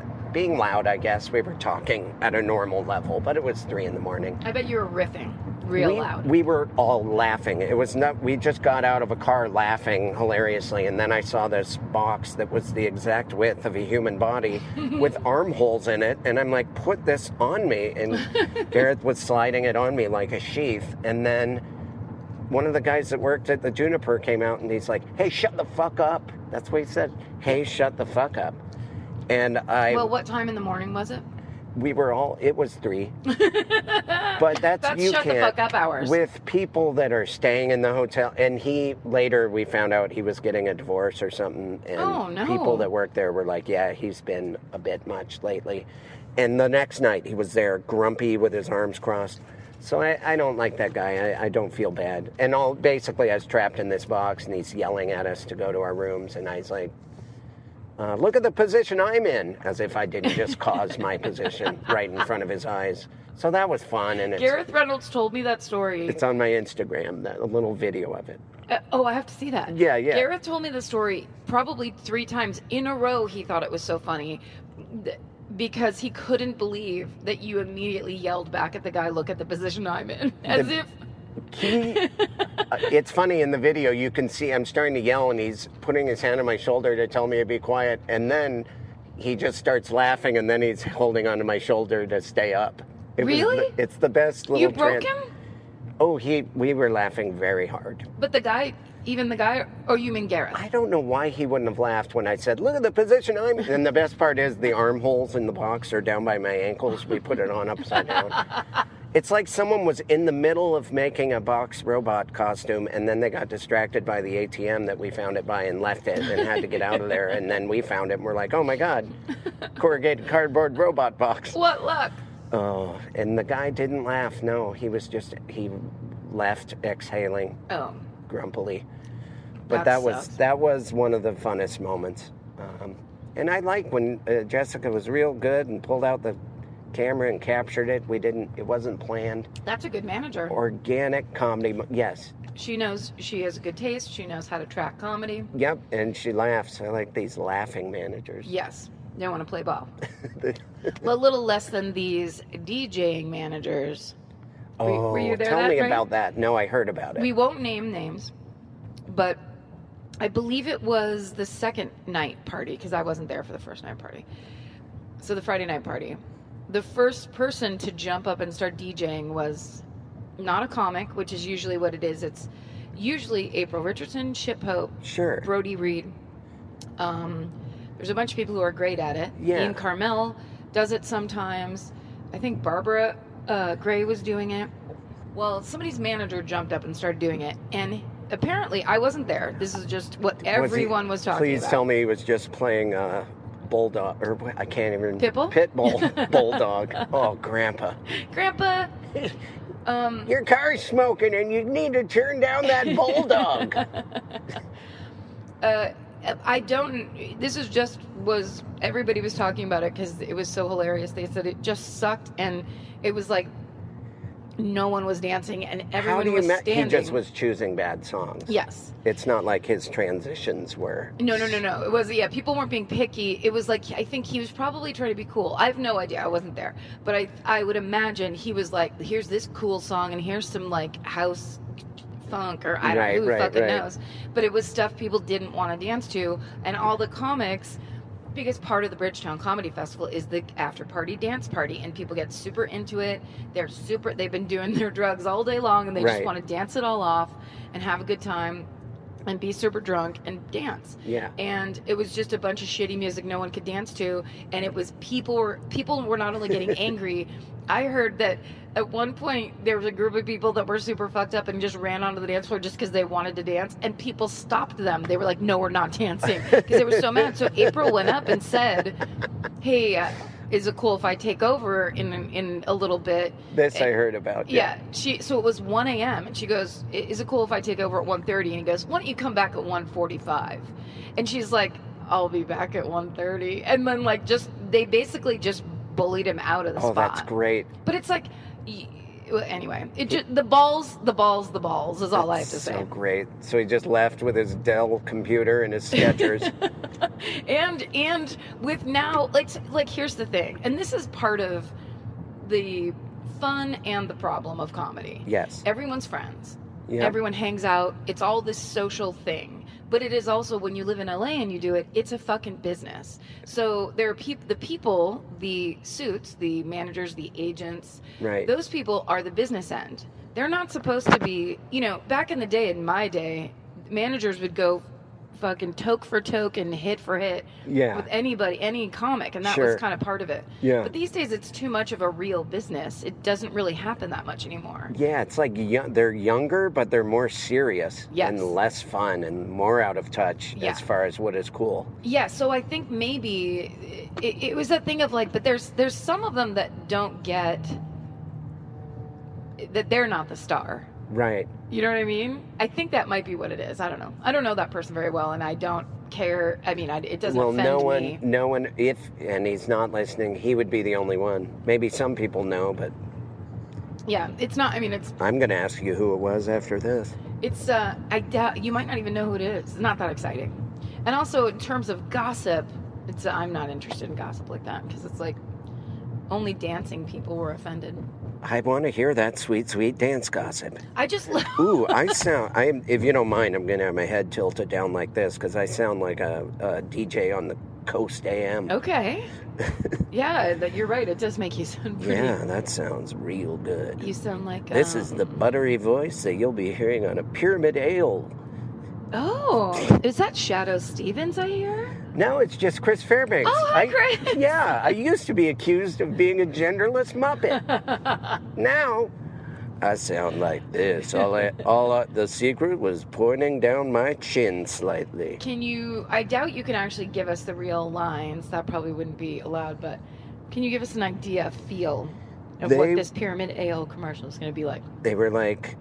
being loud, I guess. We were talking at a normal level, but it was 3 a.m. I bet you were riffing real loud. We were all laughing. It was not. We just got out of a car laughing hilariously, and then I saw this box that was the exact width of a human body with armholes in it, and I'm like, put this on me. And Gareth was sliding it on me like a sheath, and then one of the guys that worked at the Juniper came out, and he's like, "Hey, shut the fuck up." That's what he said. "Hey, shut the fuck up." And Well, what time in the morning was it? It was 3. But that's you shut can't. the fuck up hours. With people that are staying in the hotel, and later we found out he was getting a divorce or something, and Oh, no. people that worked there were like, yeah, he's been a bit much lately. And the next night he was there grumpy with his arms crossed. So I don't like that guy. I don't feel bad. And basically I was trapped in this box, and he's yelling at us to go to our rooms, and I was like, look at the position I'm in, as if I didn't just cause my position right in front of his eyes. So that was fun, and Gareth Reynolds told me that story. it's on my Instagram, a little video of it. I have to see that. Yeah. Gareth told me the story probably 3 times in a row. He thought it was so funny because he couldn't believe that you immediately yelled back at the guy, "Look at the position I'm in," as if... It's funny in the video, you can see I'm starting to yell, and he's putting his hand on my shoulder to tell me to be quiet, and then he just starts laughing, and then he's holding onto my shoulder to stay up. Really? It's the best little You broke him? Oh, we were laughing very hard. But the guy, oh, you mean Gareth? I don't know why he wouldn't have laughed when I said, "Look at the position I'm in." And the best part is the armholes in the box are down by my ankles. We put it on upside down. It's like someone was in the middle of making a box robot costume, and then they got distracted by the ATM that we found it by and left it and had to get out of there. And then we found it, and we're like, "Oh my God, corrugated cardboard robot box." What luck? Oh, and the guy didn't laugh. No, he left exhaling grumpily. But that was one of the funnest moments. And I like when Jessica was real good and pulled out the camera and captured it. It wasn't planned. That's a good manager. Organic comedy. Yes. She has a good taste. She knows how to track comedy. Yep, and she laughs. I like these laughing managers. Yes. They want to play ball. A little less than these DJing managers. Were you there tell me night? about that. No, I heard about it. We won't name names, but I believe it was the second night party, because I wasn't there for the first night party. So the Friday night party. The first person to jump up and start DJing was not a comic, which is usually what it is. It's usually April Richardson, Chip Hope, Sure. Brody Reed. There's a bunch of people who are great at it. Yeah. Ian Carmel does it sometimes. I think Barbara Gray was doing it. Well, somebody's manager jumped up and started doing it, and apparently I wasn't there. This is just what everyone was talking about. Please tell me he was just playing bulldog, or I can't even... Pitbull? Pitbull. Bulldog. Oh, Grandpa. Grandpa! Your car's smoking and you need to turn down that bulldog. Everybody was talking about it because it was so hilarious. They said it just sucked, and it was like no one was dancing and everyone was standing. He just was choosing bad songs. Yes. It's not like his transitions were. No. It was, people weren't being picky. It was like, I think he was probably trying to be cool. I have no idea. I wasn't there. But I would imagine he was like, here's this cool song and here's some like house funk, or I don't know, who fucking knows. But it was stuff people didn't want to dance to, and all the comics, biggest part of the Bridgetown Comedy Festival is the after party dance party, and people get super into it. They've been doing their drugs all day long, and they just want to dance it all off and have a good time and be super drunk and dance. Yeah. And it was just a bunch of shitty music no one could dance to, and it was people were not only getting angry. I heard that at one point there was a group of people that were super fucked up and just ran onto the dance floor just because they wanted to dance, and people stopped them. They were like, "No, we're not dancing," because they were so mad. So April went up and said, "Hey, is it cool if I take over in a little bit?" This I heard about. Yeah. So it was 1 a.m. and she goes, "Is it cool if I take over at 1:30?" And he goes, "Why don't you come back at 1:45?" And she's like, "I'll be back at 1:30." And then they basically just bullied him out of the spot. Oh, that's great. But it's like, anyway, the balls is all I have to say. So great. So he just left with his Dell computer and his Skechers. and with now, like here's the thing, and this is part of the fun and the problem of comedy. Yes. Everyone's friends. Yep. Everyone hangs out. It's all this social thing. But it is also, when you live in LA and you do it, it's a fucking business. So there are the people, the suits, the managers, the agents, Right. those people are the business end. They're not supposed to be, back in the day, in my day, managers would go fucking toke for toke and hit for hit Yeah. with anybody, any comic, and that Sure. was kind of part of it. Yeah. But these days, it's too much of a real business. It doesn't really happen that much anymore. Yeah, it's like they're younger, but they're more serious Yes. and less fun and more out of touch Yeah. as far as what is cool. Yeah, so I think maybe it was that thing of like, but there's some of them that don't get that they're not the star. Right. You know what I mean? I think that might be what it is. I don't know. I don't know that person very well, and I don't care. I mean, it doesn't Well, offend me. no one, and he's not listening, he would be the only one. Maybe some people know, but Yeah, it's not. I mean, it's I'm going to ask you who it was after this. I doubt you might not even know who it is. It's not that exciting. And also, in terms of gossip, I'm not interested in gossip like that because it's like only dancing people were offended. I want to hear that sweet, sweet dance gossip. I just Ooh, if you don't mind, I'm going to have my head tilted down like this because I sound like a DJ on the Coast AM. Okay. Yeah, you're right. It does make you sound pretty. Yeah, that sounds real good. You sound like. This is the buttery voice that you'll be hearing on a Pyramid Ale. Oh, is that Shadow Stevens I hear? No, it's just Chris Fairbanks. Oh, hi, Chris. Yeah, I used to be accused of being a genderless Muppet. Now, I sound like this. The secret was pointing down my chin slightly. I doubt you can actually give us the real lines. That probably wouldn't be allowed, but can you give us an idea, feel of what this Pyramid Ale commercial is going to be like? They were like,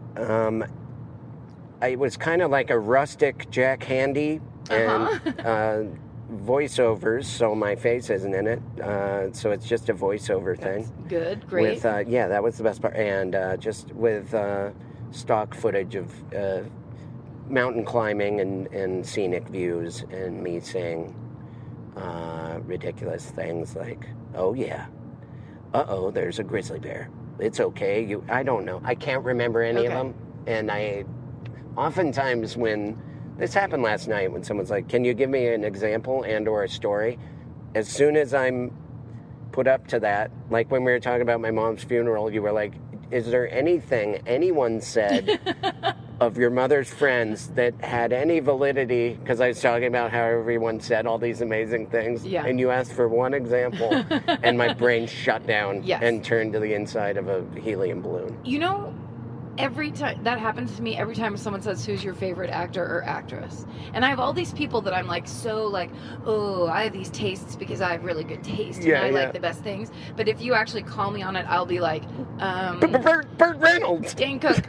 it was kind of like a rustic Jack Handy and voiceovers, so my face isn't in it. So it's just a voiceover thing. Good, great. With, yeah, that was the best part. And just with stock footage of mountain climbing and scenic views and me saying ridiculous things like, oh, yeah. Uh-oh, there's a grizzly bear. It's okay. I don't know. I can't remember any of them. And oftentimes when... This happened last night when someone's like, can you give me an example and or a story? As soon as I'm put up to that, like when we were talking about my mom's funeral, you were like, is there anything anyone said of your mother's friends that had any validity? Because I was talking about how everyone said all these amazing things. Yeah. And you asked for one example, and my brain shut down Yes. and turned to the inside of a helium balloon. You know, every time that happens to me, every time someone says who's your favorite actor or actress, and I have all these people that I'm like, so like, oh, I have these tastes because I have really good taste and I like the best things. But if you actually call me on it, I'll be like, Burt Reynolds. Dane Cook.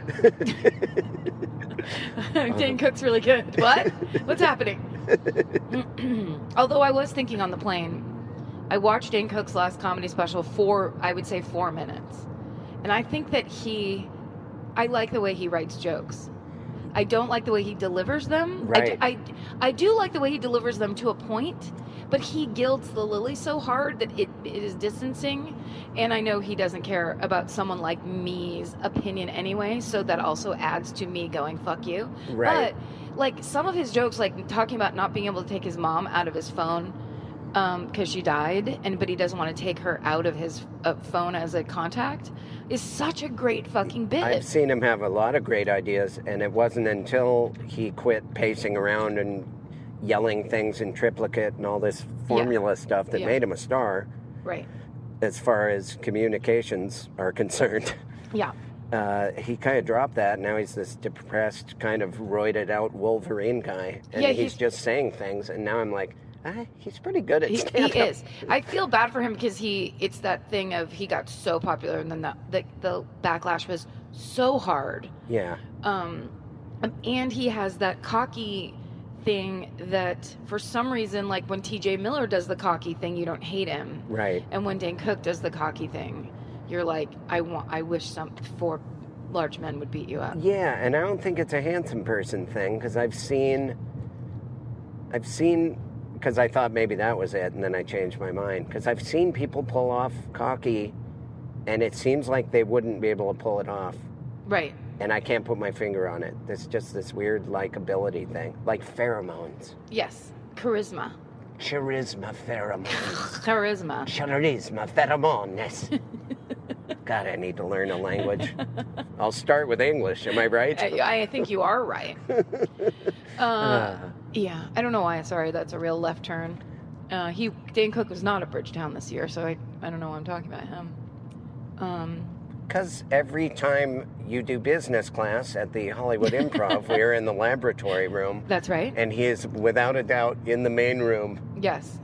Dane Cook's really good. What? What's happening? Although I was thinking on the plane, I watched Dane Cook's last comedy special for, I would say, 4 minutes, and I think that I like the way he writes jokes. I don't like the way he delivers them. Right. I do like the way he delivers them to a point, but he gilds the lily so hard that it is distancing. And I know he doesn't care about someone like me's opinion anyway, so that also adds to me going, fuck you. Right. But, like, some of his jokes, like talking about not being able to take his mom out of his phone because she died, but he doesn't want to take her out of his phone as a contact, is such a great fucking bit. I've seen him have a lot of great ideas, and it wasn't until he quit pacing around and yelling things in triplicate and all this formula stuff that made him a star. Right. As far as communications are concerned. Yeah. He kind of dropped that. Now he's this depressed, kind of roided out Wolverine guy. And he's just saying things, and now I'm like, he's pretty good at stand-up. He is. I feel bad for him because it's that thing of he got so popular and then the backlash was so hard. Yeah. And he has that cocky thing that for some reason, like when TJ Miller does the cocky thing, you don't hate him. Right. And when Dane Cook does the cocky thing, you're like, I wish 4 large men would beat you up. Yeah, and I don't think it's a handsome person thing because I've seen, because I thought maybe that was it, and then I changed my mind. Because I've seen people pull off cocky and it seems like they wouldn't be able to pull it off. Right. And I can't put my finger on it. It's just this weird likability thing, like pheromones. Yes. Charisma. Charisma pheromones. Charisma. Charisma pheromones. God, I need to learn a language. I'll start with English. Am I right? I think you are right. Yeah. I don't know why. Sorry, that's a real left turn. Dane Cook was not at Bridgetown this year, so I don't know why I'm talking about him. Because every time you do business class at the Hollywood Improv, we're in the laboratory room. That's right. And he is, without a doubt, in the main room. Yes.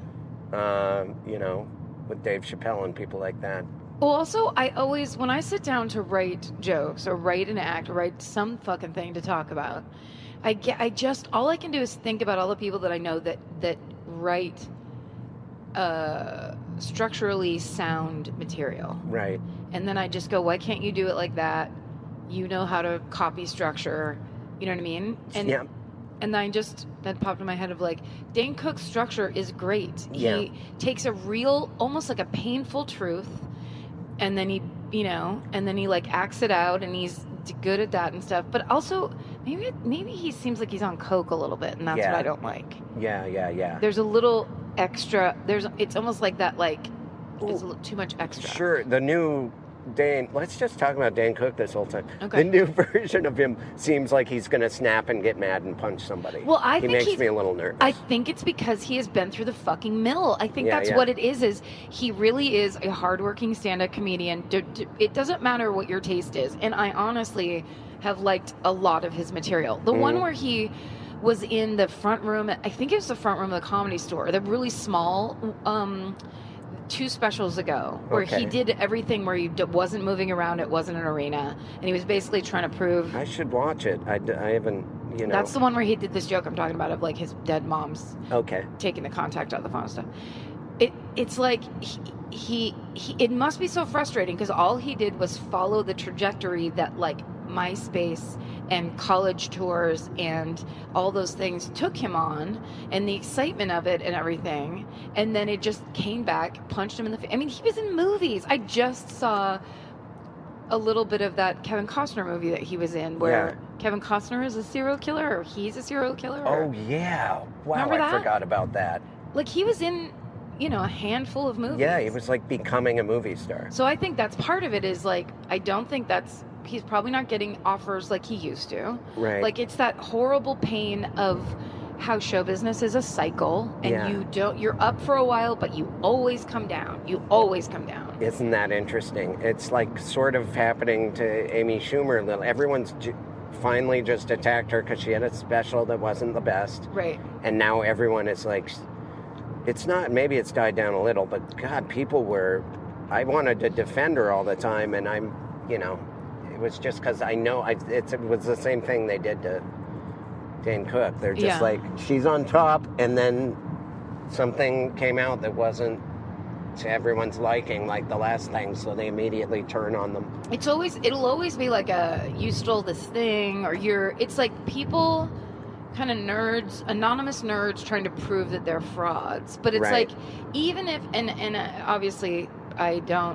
With Dave Chappelle and people like that. Well, also, I always, when I sit down to write jokes or write an act or write some fucking thing to talk about, all I can do is think about all the people that I know that write structurally sound material. Right. And then I just go, why can't you do it like that? You know how to copy structure. You know what I mean? And yeah. And then that popped in my head of like, Dane Cook's structure is great. Yeah. He takes a real, almost like a painful truth, and then he like acts it out, and he's good at that and stuff. But also, maybe he seems like he's on coke a little bit, and that's what I don't like. Yeah. There's a little extra. It's almost like that. Like, it's a little too much extra. Sure. The new Dane. Let's just talk about Dane Cook this whole time. Okay. The new version of him seems like he's going to snap and get mad and punch somebody. Well, he makes me a little nervous. I think it's because he has been through the fucking mill. I think that's Yeah. what it is he really is a hardworking stand-up comedian. It doesn't matter what your taste is. And I honestly have liked a lot of his material. The one where he was in the front room, I think it was the front room of the Comedy Store, the really small 2 specials ago, where he did everything where he wasn't moving around, it wasn't an arena, and he was basically trying to prove... I should watch it. I haven't, That's the one where he did this joke I'm talking about of like his dead mom's taking the contact out of the phone and stuff. It's like he it must be so frustrating because all he did was follow the trajectory that like MySpace and college tours and all those things took him on, and the excitement of it and everything, and then it just came back, punched him in the face. I mean, he was in movies. I just saw a little bit of that Kevin Costner movie that he was in where Kevin Costner is a serial killer, or he's a serial killer. Oh yeah. Wow, I forgot about that. Like, he was in, a handful of movies. Yeah, he was like becoming a movie star. So I think that's part of it is like, I don't think he's probably not getting offers like he used to. Right. Like, it's that horrible pain of how show business is a cycle, and you're up for a while, but you always come down. Isn't that interesting? It's like sort of happening to Amy Schumer a little. Everyone's finally just attacked her because she had a special that wasn't the best. Right. And now everyone is like, it's not, maybe it's died down a little, but God, I wanted to defend her all the time, and I'm, it was just because I know it was the same thing they did to Dane Cook. They're just like, she's on top, and then something came out that wasn't to everyone's liking, like the last thing, so they immediately turn on them. It'll always be like you stole this thing, or it's like people, kind of nerds, anonymous nerds trying to prove that they're frauds. But it's like, even if, and obviously I don't,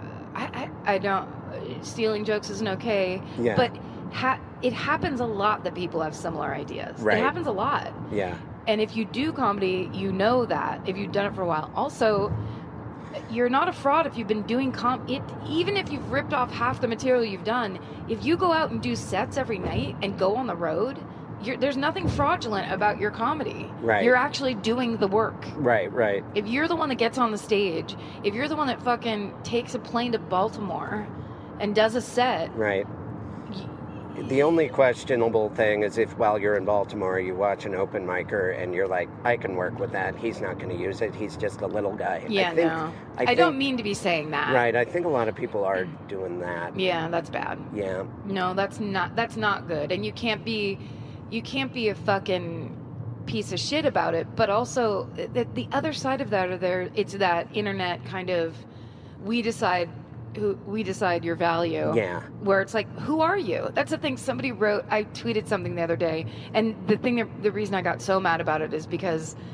stealing jokes isn't okay, but it happens a lot that people have similar ideas. Right. It happens a lot. Yeah. And if you do comedy, you know that, if you've done it for a while. Also, you're not a fraud if you've been doing even if you've ripped off half the material you've done. If you go out and do sets every night and go on the road, there's nothing fraudulent about your comedy. Right. You're actually doing the work. Right. If you're the one that gets on the stage, if you're the one that fucking takes a plane to Baltimore and does a set. Right. The only questionable thing is if while you're in Baltimore you watch an open micer and you're like, I can work with that. He's not going to use it. He's just a little guy. Yeah, I don't mean to be saying that. Right. I think a lot of people are doing that. Yeah, that's bad. Yeah. No, that's not good. And you can't be a fucking piece of shit about it. But also, the other side of that it's that internet kind of, we decide your value. Yeah. Where it's like, who are you? That's the thing. Somebody wrote, I tweeted something the other day, and the reason I got so mad about it is because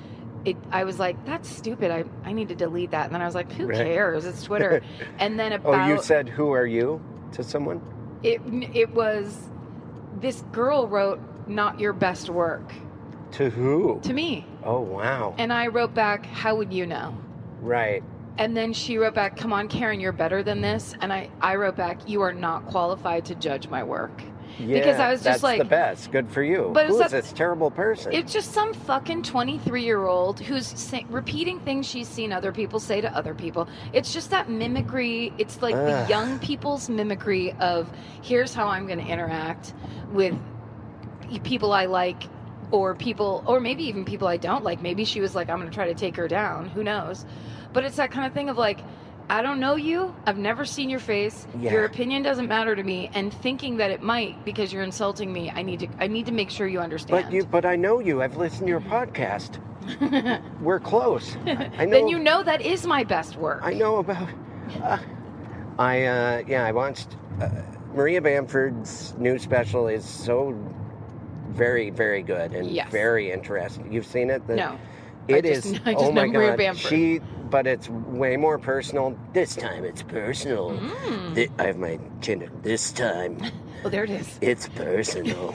I was like, that's stupid. I need to delete that. And then I was like, who Right. cares? It's Twitter. And then about Oh, you said, who are you to someone? it was this girl wrote, not your best work To who? to me. Oh, wow. And I wrote back, how would you know? Right. And then she wrote back, come on, Karen, you're better than this. And I wrote back, you are not qualified to judge my work. Yeah, Because I was just that's like- the best. Good for you. But it's Who is that- this terrible person? It's just some fucking 23-year-old who's repeating things she's seen other people say to other people. It's just that mimicry. It's like the Ugh. young people's mimicry of, here's how I'm going to interact with people I like, or maybe even people I don't like. Maybe she was like, I'm going to try to take her down. Who knows? But it's that kind of thing of like, I don't know you. I've never seen your face. Yeah. Your opinion doesn't matter to me. And thinking that it might because you're insulting me, I need to make sure you understand. But I know you. I've listened to your podcast. We're close. I know. Then you know that is my best work. I know about. I watched Maria Bamford's new special is so very, very good and Yes. very interesting. You've seen it? No. It I just- is. I just oh my know Maria God. Bamford. But it's way more personal. This time it's personal. Mm. I have my chin. This time Oh, there it is. it's personal.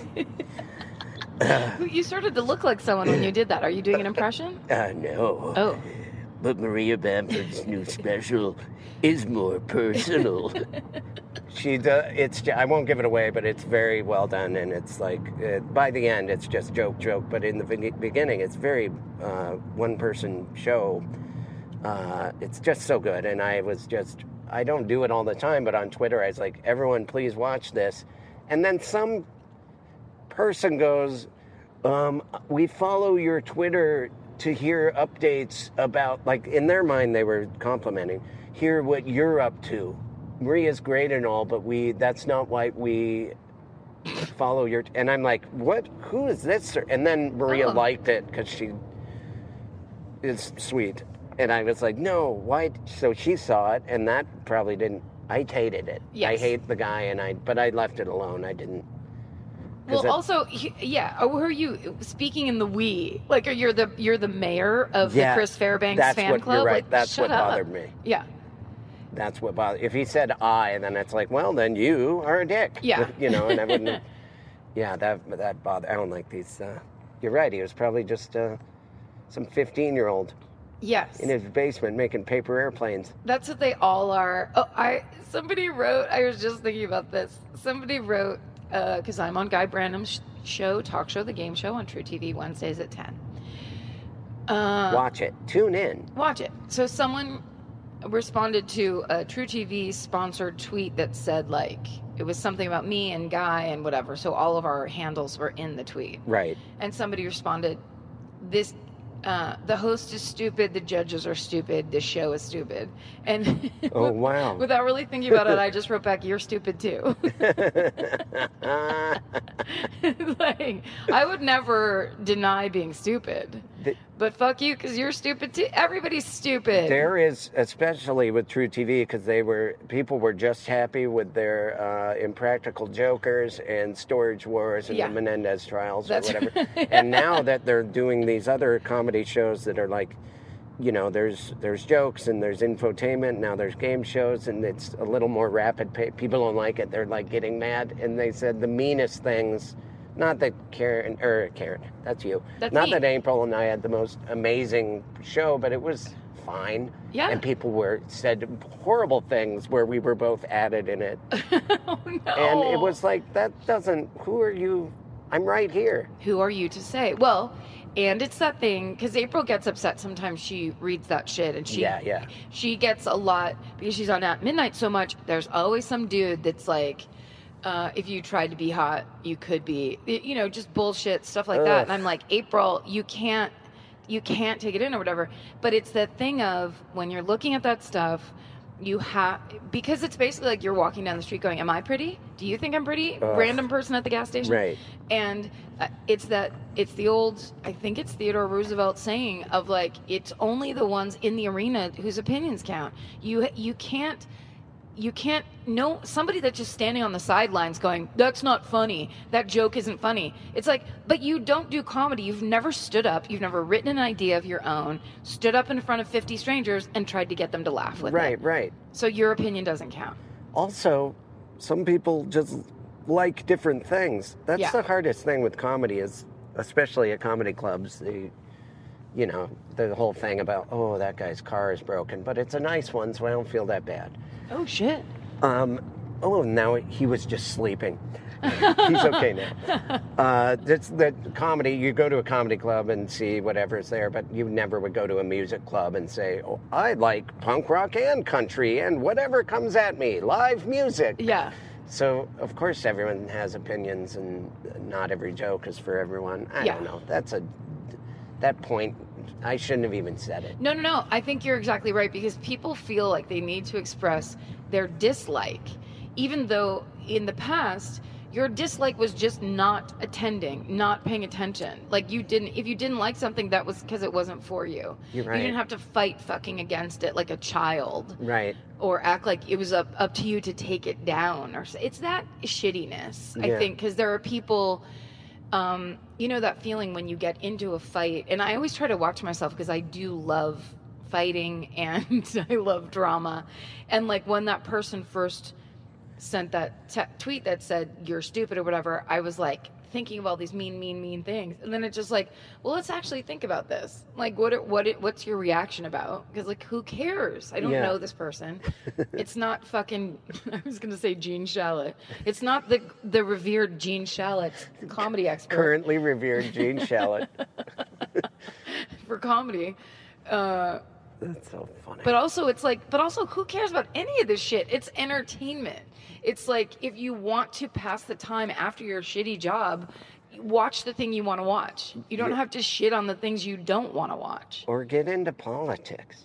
You started to look like someone when you did that. Are you doing an impression? No. Oh. But Maria Bamford's new special is more personal. She does. I won't give it away, but it's very well done, and it's like by the end, it's just joke. But in the beginning, it's very one-person show. It's just so good, and I don't do it all the time, but on Twitter, I was like, everyone, please watch this, and then some person goes, we follow your Twitter to hear updates about, like, in their mind they were complimenting, hear what you're up to. Maria's great and all, but that's not why we follow your, and I'm like, what, who is this? And then Maria liked it because she is sweet. And I was like, no, why? So she saw it, and that probably didn't, I hated it. Yes. I hate the guy, but I left it alone. I didn't. Well, also, yeah. Oh, who are you speaking in the we? Like, you're the mayor of the Chris Fairbanks fan club. You're right. Like, That's shut what up. bothered me. Yeah. That's what bothered. If he said I, then it's like, well, then you are a dick. Yeah. And I wouldn't. Yeah, that bothered. I don't like these. You're right. He was probably just some 15-year-old Yes. in his basement making paper airplanes. That's what they all are. Oh, somebody wrote. I was just thinking about this. Somebody wrote, because I'm on Guy Branum's talk show, The Game Show on True TV Wednesdays at 10. Watch it. Tune in. Watch it. So someone responded to a True TV sponsored tweet that said, like, it was something about me and Guy and whatever. So all of our handles were in the tweet. Right. And somebody responded, the host is stupid, the judges are stupid, the show is stupid. And Oh, wow. without really thinking about it, I just wrote back, you're stupid too. Like, I would never deny being stupid. But fuck you, because you're stupid too. Everybody's stupid. There is, especially with True TV, because people were just happy with their Impractical Jokers and Storage Wars and Yeah. the Menendez trials That's or whatever. right. And now that they're doing these other comedy shows that are like, there's jokes and there's infotainment. Now there's game shows, and it's a little more rapid pace. People don't like it. They're like getting mad, and they said the meanest things. Not that Karen, that's you. That's Not me. that April and I had the most amazing show, but it was fine. Yeah. And people said horrible things where we were both added in it. Oh, no. And it was like, who are you? I'm right here. Who are you to say? Well, and it's that thing, because April gets upset sometimes. She reads that shit, and she gets a lot, because she's on At Midnight so much, there's always some dude that's like, if you tried to be hot, you could be, just bullshit, stuff like that. And I'm like, April, you can't take it in or whatever. But it's that thing of, when you're looking at that stuff, because it's basically like you're walking down the street going, am I pretty? Do you think I'm pretty? Random person at the gas station. Right. And it's the old, I think it's Theodore Roosevelt saying of like, it's only the ones in the arena whose opinions count. You can't you can't know somebody that's just standing on the sidelines going, that's not funny, that joke isn't funny. It's like, but you don't do comedy. You've never stood up, you've never written an idea of your own, stood up in front of 50 strangers and tried to get them to laugh with it. Right. So your opinion doesn't count. Also, some people just like different things. That's Yeah. the hardest thing with comedy, is especially at comedy clubs, the whole thing about, oh, that guy's car is broken, but it's a nice one, so I don't feel that bad. Oh, shit. Now he was just sleeping. He's okay now. That's the comedy. You go to a comedy club and see whatever's there, but you never would go to a music club and say, oh, I like punk rock and country and whatever comes at me, live music. Yeah. So, of course, everyone has opinions, and not every joke is for everyone. I don't know. That point, I shouldn't have even said it. No. I think you're exactly right, because people feel like they need to express their dislike, even though in the past, your dislike was just not attending, not paying attention. Like, if you didn't like something, that was because it wasn't for you. You're right. You didn't have to fight fucking against it like a child. Right. Or act like it was up to you to take it down. It's that shittiness, I think, because there are people, that feeling when you get into a fight. And I always try to watch myself, because I do love fighting and I love drama. And like when that person first sent that tweet that said you're stupid or whatever, I was like thinking of all these mean things, and then it's just like, well, let's actually think about this. Like, what's your reaction about? Because like, who cares? I don't know this person. It's not fucking. I was gonna say Gene Shalit. It's not the revered Gene Shalit, comedy expert. Currently revered Gene Shalit for comedy. That's so funny. But also, who cares about any of this shit? It's entertainment. It's like, if you want to pass the time after your shitty job, watch the thing you want to watch. You don't have to shit on the things you don't want to watch. Or get into politics.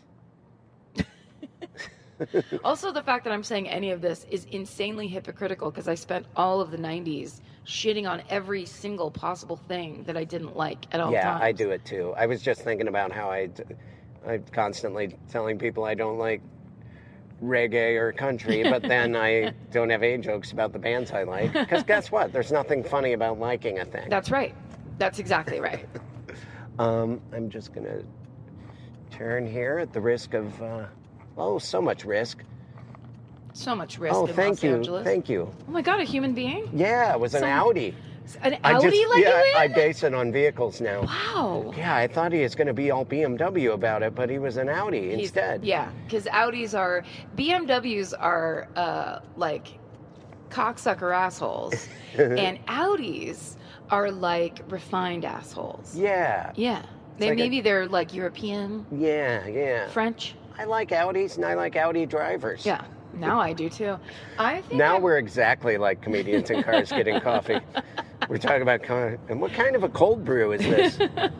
Also, the fact that I'm saying any of this is insanely hypocritical, because I spent all of the 90s shitting on every single possible thing that I didn't like at all times. Yeah, I do it too. I was just thinking about how I'm constantly telling people I don't like reggae or country, but then I don't have any jokes about the bands I like. Because guess what? There's nothing funny about liking a thing. That's right. That's exactly right. I'm just going to turn here at the risk of, so much risk. So much risk in thank Los you. Angeles. Thank you. Oh my God, a human being? Yeah, it was an Audi. An Audi let you in? I base it on vehicles now. Wow. Yeah, I thought he was going to be all BMW about it, but he was an Audi instead. Yeah, because BMWs are like cocksucker assholes, and Audis are like refined assholes. Yeah. Yeah. They're like European. Yeah. French. I like Audis, and I like Audi drivers. Yeah. Now I do too. I think we're exactly like comedians in cars getting coffee. We're talking about and what kind of a cold brew is this?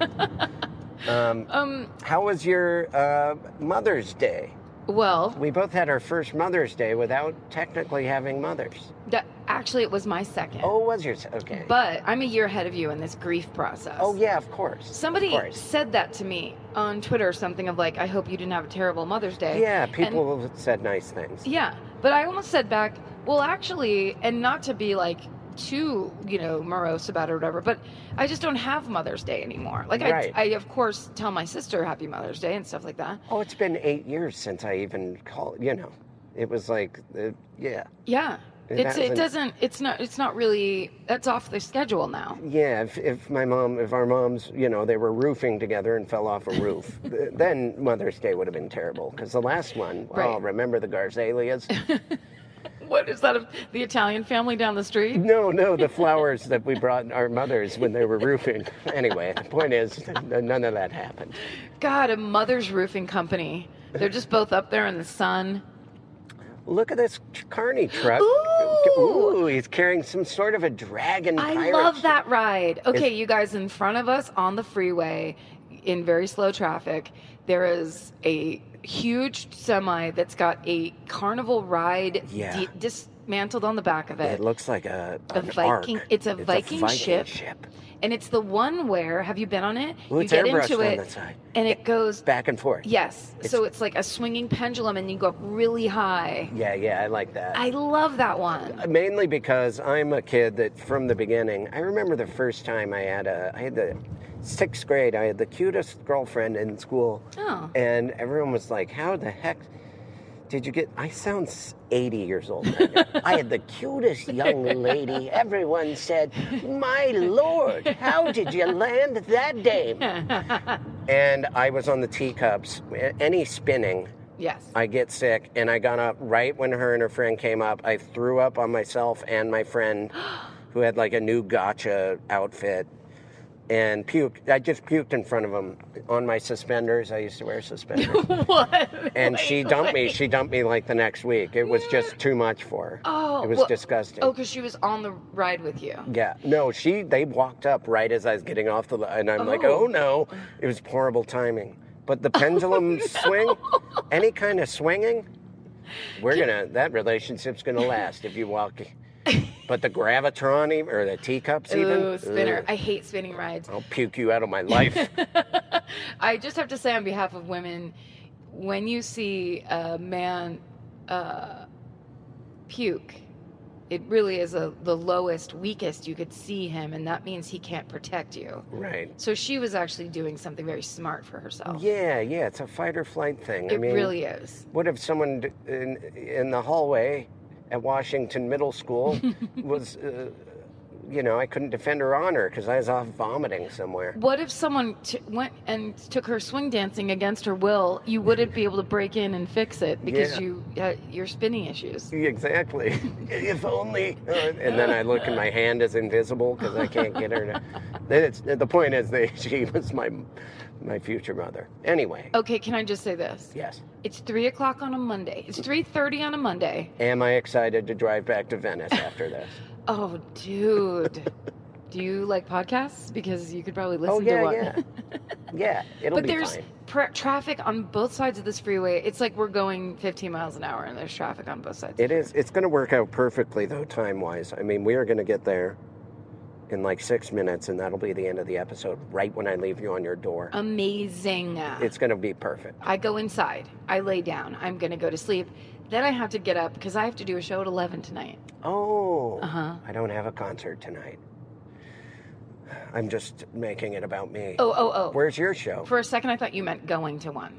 How was your Mother's Day? Well, we both had our first Mother's Day without technically having mothers. Actually, it was my second. Oh, it was yours? Okay. But I'm a year ahead of you in this grief process. Oh, yeah, of course. Somebody said that to me on Twitter, something of like, I hope you didn't have a terrible Mother's Day. Yeah, people have said nice things. Yeah, but I almost said back, well, actually, and not to be like too, morose about it or whatever, but I just don't have Mother's Day anymore. Like, right. I of course tell my sister Happy Mother's Day and stuff like that. Oh, it's been 8 years since I even called, it was like, yeah. Yeah. It's not really, that's off the schedule now. Yeah, if our moms, they were roofing together and fell off a roof, then Mother's Day would have been terrible. Because the last one, remember the Garzalias? What is that, the Italian family down the street? No, the flowers that we brought our mothers when they were roofing. Anyway, the point is, none of that happened. God, a mother's roofing company. They're just both up there in the sun. Look at this Carney truck. Ooh, he's carrying some sort of a dragon pirate. I love that ride. Okay, you guys, in front of us on the freeway, in very slow traffic, there is a huge semi that's got a carnival ride dismantled on the back of it. It looks like a Viking. ark. It's a Viking ship. And it's the one where, have you been on it? Ooh, You get airbrushed into on it, the side. and it goes Back and forth. Yes. So it's like a swinging pendulum, and you go up really high. Yeah, I like that. I love that one. Mainly because I'm a kid that from the beginning, I remember the first time I had the 6th grade, I had the cutest girlfriend in school. Oh. And everyone was like, how the heck did you get, I sound 80 years old right now. I had the cutest young lady. Everyone said, my Lord, how did you land that dame? And I was on the teacups. Any spinning, Yes. I get sick, and I got up right when her and her friend came up. I threw up on myself and my friend, who had like a new gotcha outfit, and puked. I just puked in front of him on my suspenders. I used to wear suspenders. What? And she dumped me. She dumped me like the next week. It was just too much for her. Oh, it was well, disgusting. Oh, because she was on the ride with you. Yeah, no, they walked up right as I was getting off and I'm like, oh no, it was horrible timing. But the pendulum swing, any kind of swinging, that relationship's gonna last if you walk. But the gravitron or the teacups even. Ooh, spinner. Ugh. I hate spinning rides. I'll puke you out of my life. I just have to say on behalf of women, when you see a man puke, it really is the lowest, weakest you could see him, and that means he can't protect you. Right. So she was actually doing something very smart for herself. Yeah, it's a fight or flight thing. It really is. What if someone in the hallway at Washington Middle School was, I couldn't defend her honor because I was off vomiting somewhere. What if someone went and took her swing dancing against her will? You wouldn't be able to break in and fix it because you're spinning issues. Exactly. If only. And then I look and my hand is invisible because I can't get her to. The point is she was my future mother. Anyway. Okay, can I just say this? Yes. It's 3 o'clock on a Monday. It's 3:30 on a Monday. Am I excited to drive back to Venice after this? Oh, dude. Do you like podcasts? Because you could probably listen to one. Yeah, it'll be fine. But there's traffic on both sides of this freeway. It's like we're going 15 miles an hour and there's traffic on both sides. It is. It's going to work out perfectly, though, time-wise. I mean, we are going to get there in like 6 minutes, and that'll be the end of the episode, right when I leave you on your door. Amazing. It's going to be perfect. I go inside. I lay down. I'm going to go to sleep. Then I have to get up because I have to do a show at 11 tonight. Oh. Uh-huh. I don't have a concert tonight. I'm just making it about me. Oh. Where's your show? For a second, I thought you meant going to one.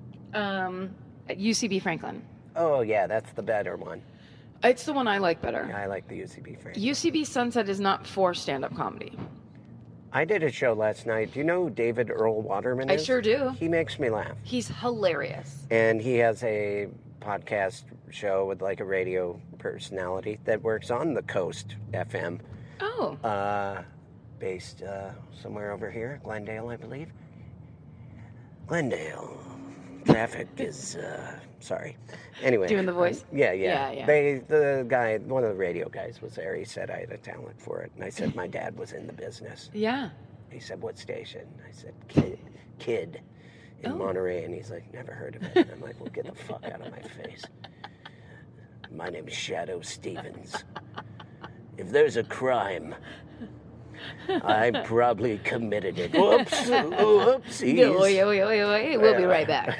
At UCB Franklin. Oh, yeah, that's the better one. It's the one I like better. I like the UCB Franklin. UCB Sunset is not for stand-up comedy. I did a show last night. Do you know who David Earl Waterman is? I sure do. He makes me laugh. He's hilarious. And he has a podcast show with like a radio personality that works on the Coast FM. Oh. Based somewhere over here, Glendale, I believe. Glendale. Traffic is, sorry. Anyway. Doing the voice? Yeah. Yeah. The guy, one of the radio guys was there. He said I had a talent for it. And I said my dad was in the business. Yeah. He said, what station? I said, Kid in Monterey. And he's like, never heard of it. And I'm like, well, get the fuck out of my face. My name is Shadow Stevens. If there's a crime, I probably committed it. Whoops. Oopsies. We'll be right back.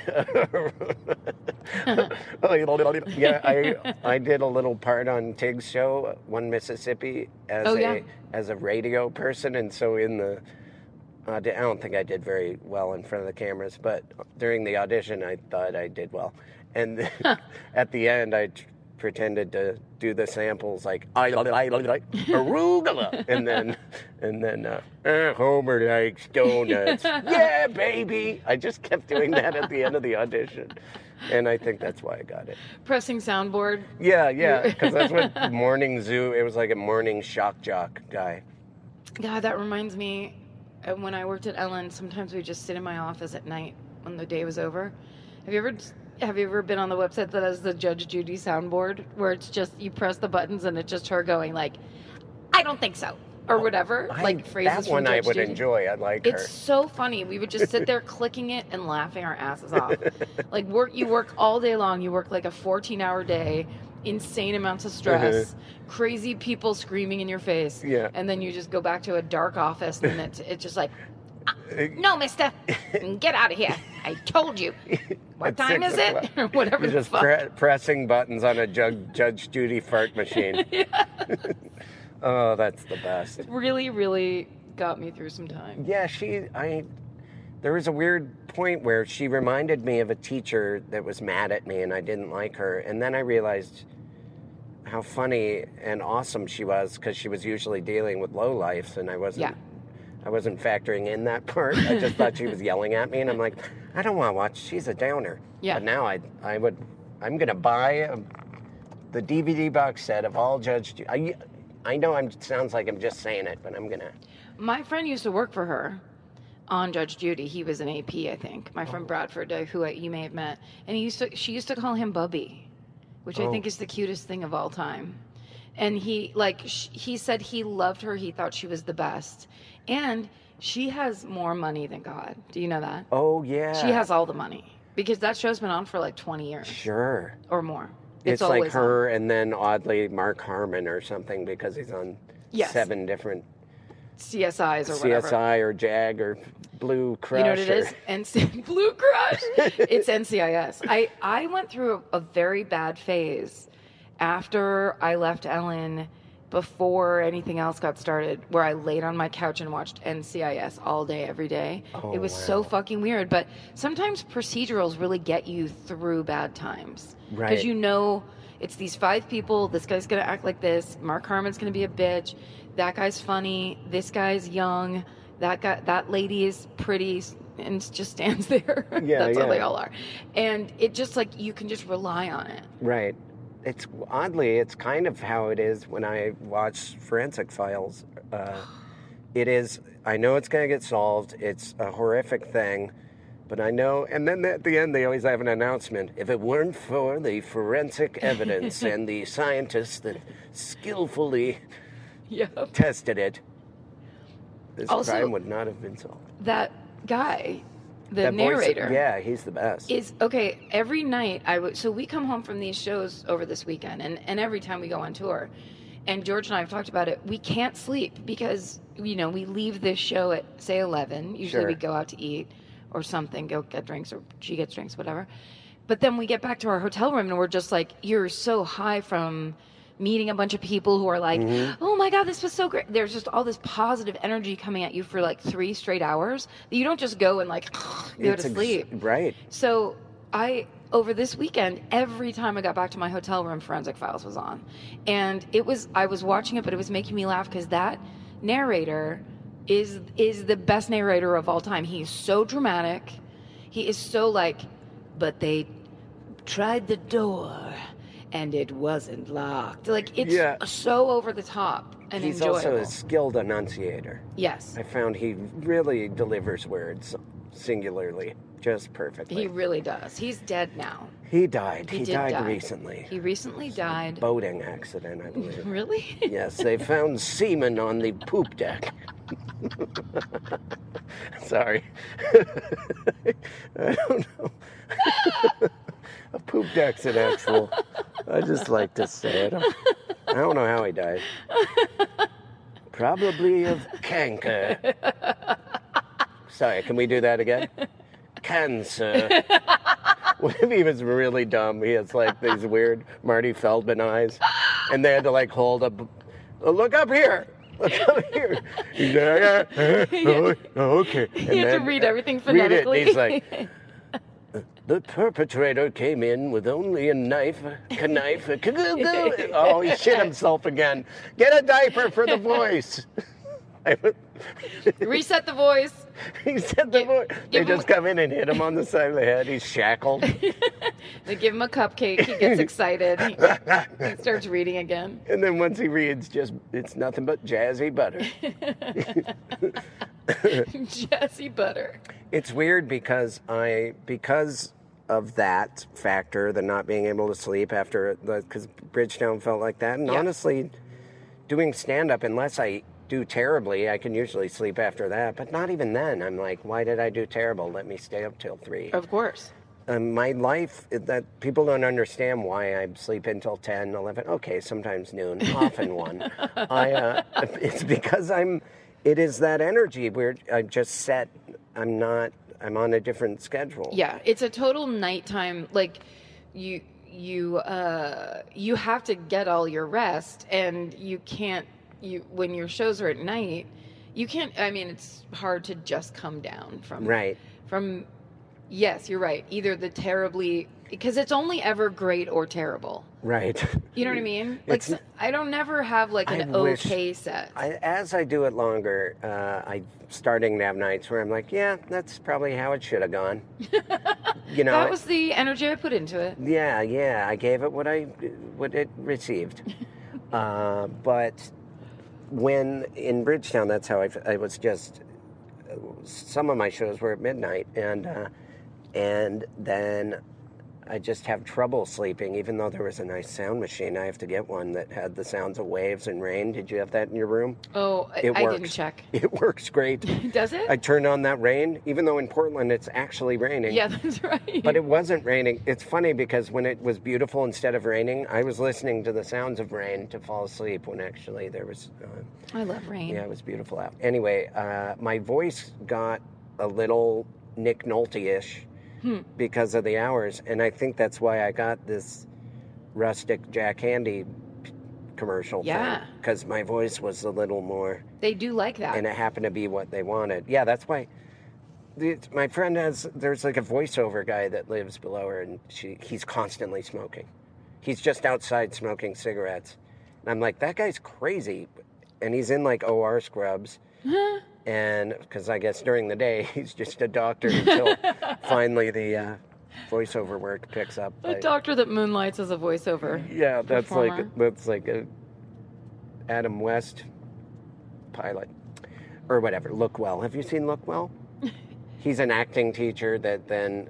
I did a little part on Tig's show, One Mississippi, as a radio person. And so in the I don't think I did very well in front of the cameras, but during the audition, I thought I did well. And at the end, I pretended to do the samples like I like arugula, and then Homer likes donuts. Yeah, baby. I just kept doing that at the end of the audition, and I think that's why I got it. Pressing soundboard. Yeah, because that's what Morning Zoo. It was like a morning shock jock guy. God, that reminds me. When I worked at Ellen, sometimes we just sit in my office at night when the day was over. Have you ever been on the website that has the Judge Judy soundboard, where it's just you press the buttons and it's just her going like, "I don't think so," or whatever, like phrases. That one from Judge I would Judy. enjoy. I like her. It's so funny. We would just sit there clicking it and laughing our asses off. Like you work all day long. You work like a 14-hour day, insane amounts of stress, crazy people screaming in your face, and then you just go back to a dark office, and it's just like, no, mister, get out of here. I told you. What time is it? Or whatever. You're just pressing buttons on a Judge Judy fart machine. Oh, that's the best. It really, really got me through some time. Yeah, there was a weird point where she reminded me of a teacher that was mad at me and I didn't like her. And then I realized how funny and awesome she was because she was usually dealing with lowlifes and I wasn't factoring in that part. I just thought she was yelling at me and I'm like, I don't want to watch. She's a downer. Yeah. But now I'm going to buy the DVD box set of all Judge Judy. I know it sounds like I'm just saying it, but I'm going to. My friend used to work for her on Judge Judy. He was an AP, I think. My friend Bradford, who you may have met. And she used to call him Bubby, which I think is the cutest thing of all time. And he said he loved her. He thought she was the best. And she has more money than God. Do you know that? Oh, yeah. She has all the money. Because that show's been on for like 20 years. Sure. Or more. It's like her and then oddly Mark Harmon or something because he's on 7 different CSIs or whatever. CSI or JAG or Blue Crush. You know what it is? Blue Crush. It's NCIS. I went through a very bad phase after I left Ellen before anything else got started where I laid on my couch and watched NCIS all day, every day. It was so fucking weird. But sometimes procedurals really get you through bad times. Right. Because you know it's these 5 people. This guy's going to act like this. Mark Harmon's going to be a bitch. That guy's funny. This guy's young. That lady is pretty and just stands there. That's how they all are. And it just like you can just rely on it. Right. It's kind of how it is when I watch Forensic Files. It is, I know it's going to get solved. It's a horrific thing, but I know, and then at the end they always have an announcement. If it weren't for the forensic evidence and the scientists that skillfully tested it, this crime would not have been solved. That guy, the narrator. He's the best. Is okay. Every night so we come home from these shows over this weekend, and every time we go on tour, and George and I have talked about it. We can't sleep because we leave this show at say 11. Usually we go out to eat or something, go get drinks, or she gets drinks, whatever. But then we get back to our hotel room and we're just like, you're so high from meeting a bunch of people who are like, oh my God, this was so great. There's just all this positive energy coming at you for like 3 straight hours that you don't just go and like go to sleep. Right. So over this weekend, every time I got back to my hotel room, Forensic Files was on. And I was watching it, but it was making me laugh because that narrator is the best narrator of all time. He's so dramatic. He is so like, but they tried the door and it wasn't locked. Like, it's so over the top and he's enjoyable. He's also a skilled enunciator. Yes. I found he really delivers words singularly, just perfectly. He really does. He's dead now. He died. He died recently. He recently died. Boating accident, I believe. Really? Yes, they found semen on the poop deck. Sorry. I don't know. A poop deck's an actual. I just like to say it. I don't know how he died. Probably of canker. Sorry, can we do that again? Cancer. What if he was really dumb? He has like these weird Marty Feldman eyes, and they had to like hold up. Look up here. Look up here. Okay. And you have to read everything phonetically. Read it. He's like, the perpetrator came in with only a knife. Oh, he shit himself again. Get a diaper for the voice. Reset the voice. He said the voice. They just come in and hit him on the side of the head. He's shackled. They give him a cupcake. He gets excited. He starts reading again. And then once he reads, it's nothing but jazzy butter. Jazzy butter. It's weird because of that factor, the not being able to sleep after, because Bridgetown felt like that. And honestly, doing stand-up, unless I do terribly, I can usually sleep after that. But not even then. I'm like, why did I do terrible? Let me stay up till 3. Of course. my life, that people don't understand why I sleep until 10, 11. Okay, sometimes noon, often 1. It's because it is that energy where I just set. I'm on a different schedule. Yeah, it's a total nighttime. Like you have to get all your rest, and you can't. When your shows are at night, you can't. I mean, it's hard to just come down from. Right. From. Yes, you're right. Either the terribly, because it's only ever great or terrible. Right. You know what I mean? Like, I don't never have like an okay set. As I do it longer, I'm starting to have nights where I'm like, yeah, that's probably how it should have gone. You know, that was the energy I put into it. Yeah. I gave it what it received. But when in Bridgetown, that's how I was just. Some of my shows were at midnight, and then I just have trouble sleeping, even though there was a nice sound machine. I have to get one that had the sounds of waves and rain. Did you have that in your room? Oh, I didn't check. It works great. Does it? I turned on that rain, even though in Portland it's actually raining. Yeah, that's right. But it wasn't raining. It's funny because when it was beautiful instead of raining, I was listening to the sounds of rain to fall asleep when actually there was... I love rain. Yeah, it was beautiful out. Anyway, my voice got a little Nick Nolte-ish because of the hours, and I think that's why I got this rustic Jack Handy commercial thing, because my voice was a little more... They do like that. And it happened to be what they wanted. Yeah, that's why... My friend there's like a voiceover guy that lives below her, and he's constantly smoking. He's just outside smoking cigarettes. And I'm like, that guy's crazy. And he's in like OR scrubs. And because I guess during the day he's just a doctor until finally the voiceover work picks up. A doctor that moonlights as a voiceover. Yeah, performer. that's like a Adam West pilot or whatever. Look Well. Have you seen Look Well? He's an acting teacher that then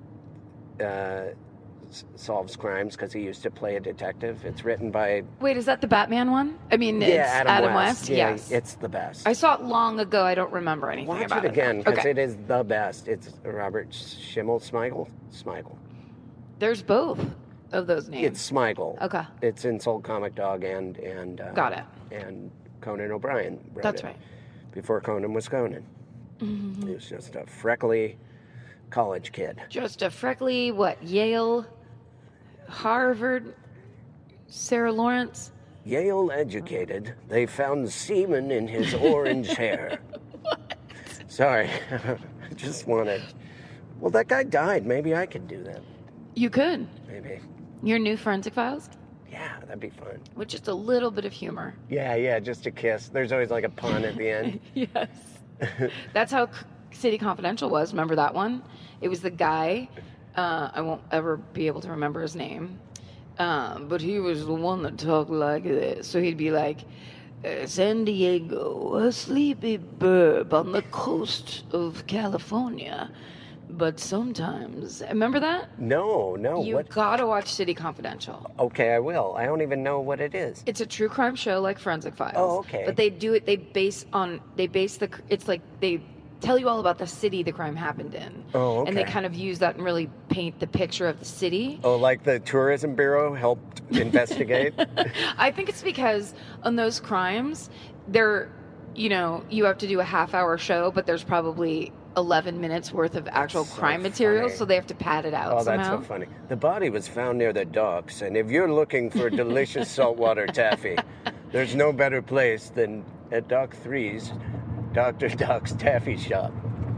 solves crimes because he used to play a detective. It's written by... Wait, is that the Batman one? I mean, it's Adam West? Yeah, yes. It's the best. I saw it long ago. I don't remember anything about it. Watch it again, because it is the best. It's Robert Smigel. There's both of those names. It's Smigel. Okay. It's in Soul Comic Dog and Got it. And Conan O'Brien wrote That's it. right. Before Conan was Conan. Mm-hmm. He was just a freckly college kid. Just a freckly, Yale, Harvard, Sarah Lawrence? Yale educated. They found semen in his orange hair. What? Sorry. I just wanted... Well, that guy died. Maybe I could do that. You could. Maybe. Your new Forensic Files? Yeah, that'd be fun. With just a little bit of humor. Yeah, just a kiss. There's always like a pun at the end. Yes. That's how City Confidential was. Remember that one? It was the guy, I won't ever be able to remember his name, but he was the one that talked like this. So he'd be like, San Diego, a sleepy burb on the coast of California. But sometimes... Remember that? No. You've got to watch City Confidential. Okay, I will. I don't even know what it is. It's a true crime show like Forensic Files. Oh, okay. But they do it, it's like they tell you all about the city the crime happened in. Oh, okay. And they kind of use that and really paint the picture of the city. Oh, like the Tourism Bureau helped investigate? I think it's because on those crimes, you have to do a half-hour show, but there's probably 11 minutes worth of actual crime material, so they have to pad it out somehow. That's so funny. The body was found near the docks, and if you're looking for delicious saltwater taffy, there's no better place than at Dock 3's Dr. Doc's Taffy Shop.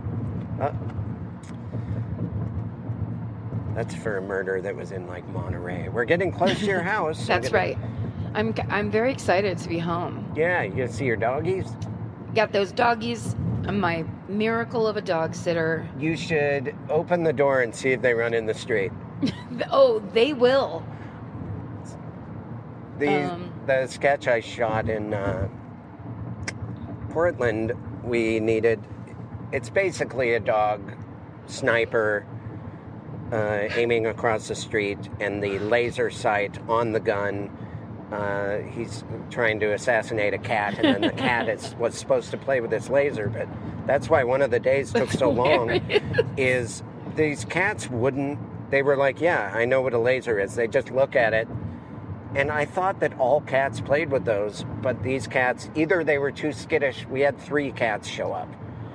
That's for a murder that was in, like, Monterey. We're getting close to your house. That's right. I'm very excited to be home. Yeah, you gonna see your doggies? Got those doggies. My miracle of a dog sitter. You should open the door and see if they run in the street. Oh, they will. The sketch I shot in Portland, it's basically a dog sniper aiming across the street, and the laser sight on the gun. He's trying to assassinate a cat, and then the cat was supposed to play with this laser, but that's why one of the days took so long, is these cats wouldn't they were like, yeah, I know what a laser is. They just look at it. And I thought that all cats played with those, but these cats, either they were too skittish. We had 3 cats show up.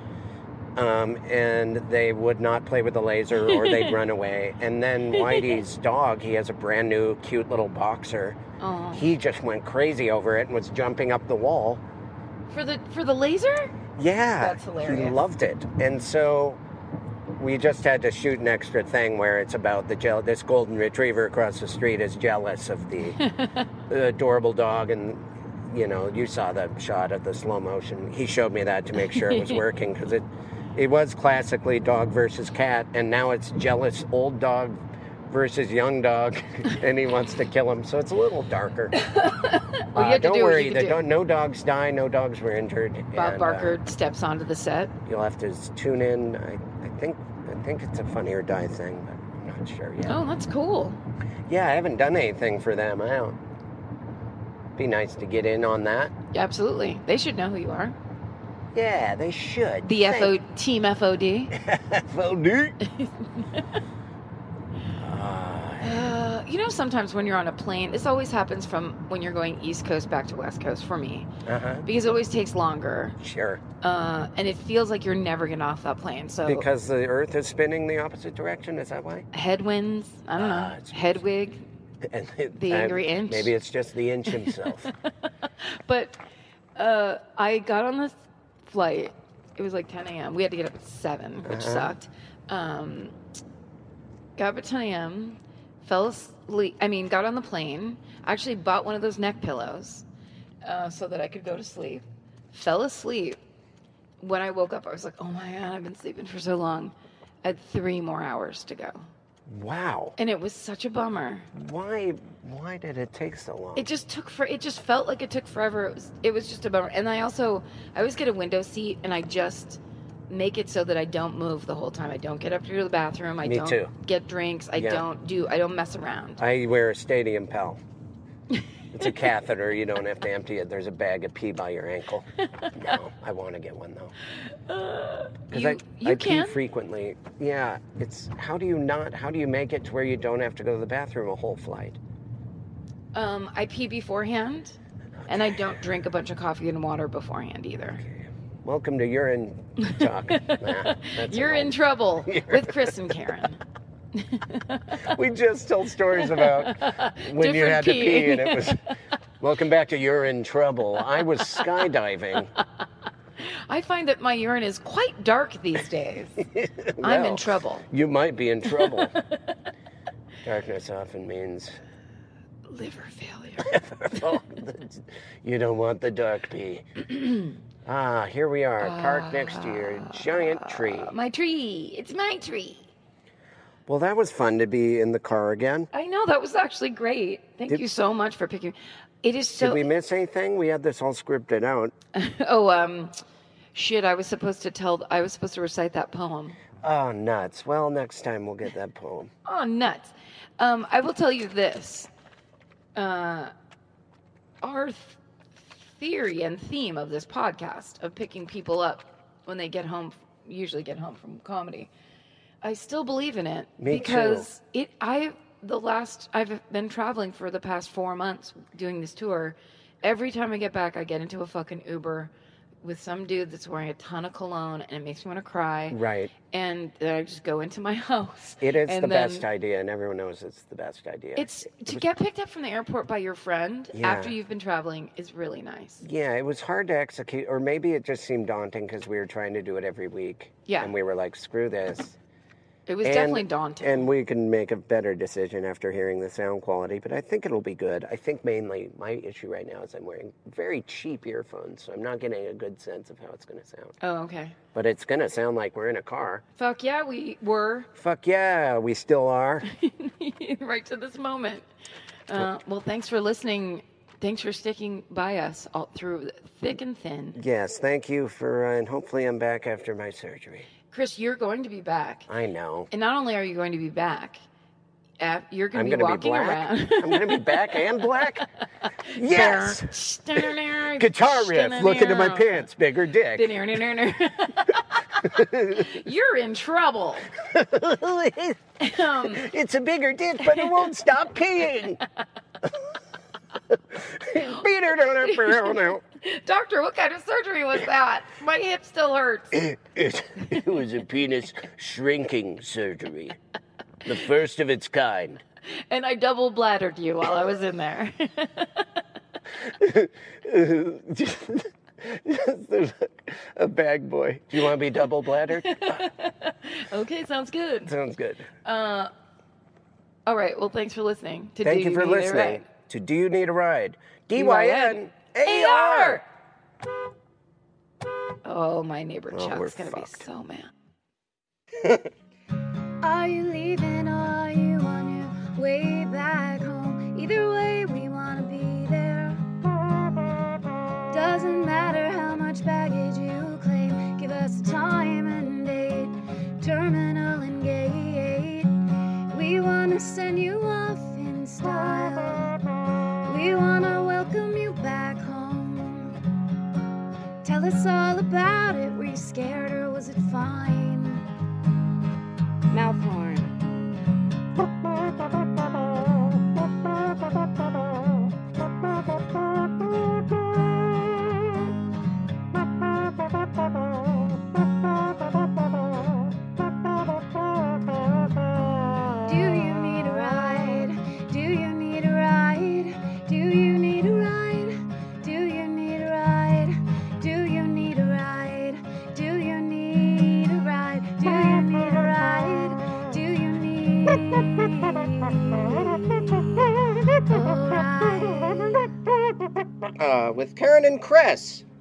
And they would not play with the laser, or they'd run away. And then Whitey's dog, he has a brand new cute little boxer. Oh. He just went crazy over it and was jumping up the wall. For the laser? Yeah. That's hilarious. He loved it. And so we just had to shoot an extra thing where it's about this golden retriever across the street is jealous of the adorable dog. And, you know, you saw the shot of the slow motion. He showed me that to make sure it was working, because it was classically dog versus cat, and now it's jealous old dog versus young dog, and he wants to kill him, so it's a little darker. Don't worry, no dogs die, no dogs were injured. Bob Barker steps onto the set. You'll have to tune in. I think it's a Funny or Die thing, but I'm not sure yet. Oh, that's cool. Yeah, I haven't done anything for them. Be nice to get in on that. Yeah, absolutely. They should know who you are. Yeah, they should. The Team FOD. FOD. You know, sometimes when you're on a plane, this always happens from when you're going East Coast back to West Coast for me. Because it always takes longer. Sure. And it feels like you're never getting off that plane. So because the Earth is spinning the opposite direction, is that why? Headwinds, I don't know. Hedwig, the angry inch. Maybe it's just the inch himself. But I got on this flight. It was like 10 a.m. We had to get up at 7, which sucked. Got up at 10 a.m., fell asleep. Got on the plane. Actually bought one of those neck pillows so that I could go to sleep. Fell asleep. When I woke up, I was like, oh my God, I've been sleeping for so long. I had 3 more hours to go. Wow. And it was such a bummer. Why did it take so long? It just felt like it took forever. It was just a bummer. And I always get a window seat, and I just make it so that I don't move the whole time. I don't get up to go to the bathroom. I don't get drinks. I don't mess around. I wear a Stadium Pal. It's a catheter. You don't have to empty it. There's a bag of pee by your ankle. No, I want to get one though. Because I pee frequently. Yeah, how do you make it to where you don't have to go to the bathroom a whole flight? I pee beforehand, and I don't drink a bunch of coffee and water beforehand either. Okay. Welcome to Urine Talk. You're in trouble with Chris and Karen. We just told stories about when you had to pee, and it was, welcome back to You're in Trouble. I was skydiving. I find that my urine is quite dark these days. Well, I'm in trouble. You might be in trouble. Darkness often means liver failure. You don't want the dark pee. Here we are, parked next to your giant tree. My tree. It's my tree. Well, that was fun to be in the car again. I know, that was actually great. Thank you so much for picking. It is so. Did we miss anything? We had this all scripted out. Shit! I was supposed to recite that poem. Oh, nuts! Well, next time we'll get that poem. Oh, nuts! I will tell you this. Our theory and theme of this podcast of picking people up when they usually get home from comedy. I still believe in it. Me because too. I've been traveling for the past 4 months doing this tour. Every time I get back, I get into a fucking Uber with some dude that's wearing a ton of cologne, and it makes me want to cry. Right. And then I just go into my house. It is the best idea, and everyone knows it's the best idea. Get picked up from the airport by your friend after you've been traveling is really nice. Yeah, it was hard to execute, or maybe it just seemed daunting because we were trying to do it every week. Yeah. And we were like, screw this. It was definitely daunting. And we can make a better decision after hearing the sound quality, but I think it'll be good. I think mainly my issue right now is I'm wearing very cheap earphones, so I'm not getting a good sense of how it's going to sound. Oh, okay. But it's going to sound like we're in a car. Fuck yeah, we were. Fuck yeah, we still are. Right to this moment. Well, thanks for listening. Thanks for sticking by us all through thick and thin. Yes, thank you and hopefully I'm back after my surgery. Chris, you're going to be back. I know. And not only are you going to be back, you're going to be walking around. I'm going to be back and black? Yes! Guitar riff, look into my pants, bigger dick. You're in trouble. It's a bigger dick, but it won't stop peeing. Beat her down her barrel now. Doctor, what kind of surgery was that? My hip still hurts. It was a penis shrinking surgery. The first of its kind. And I double bladdered you while I was in there. A bag boy. Do you want to be double bladdered? Okay, sounds good. Sounds good. All right, well, thanks for listening. Thank you for listening to Do You Need a Ride? DYNAR! Oh, my neighbor we're Chuck's going to be fucked. so mad. Are you leaving or are you on your way back home? Either way, we want to be there. Doesn't matter how much baggage you claim. Give us a time and date, terminal and gate. We want to send you off in style. We want to welcome you back home. Tell us all about it. Were you scared or was it fine? Mouth horn. Do you need a ride? Do you need a ride? Do you need a ride? Do you need a ride? Do you need a ride? Do you need a ride? Do you need a ride? Do you need a ride? With Karen and Chris.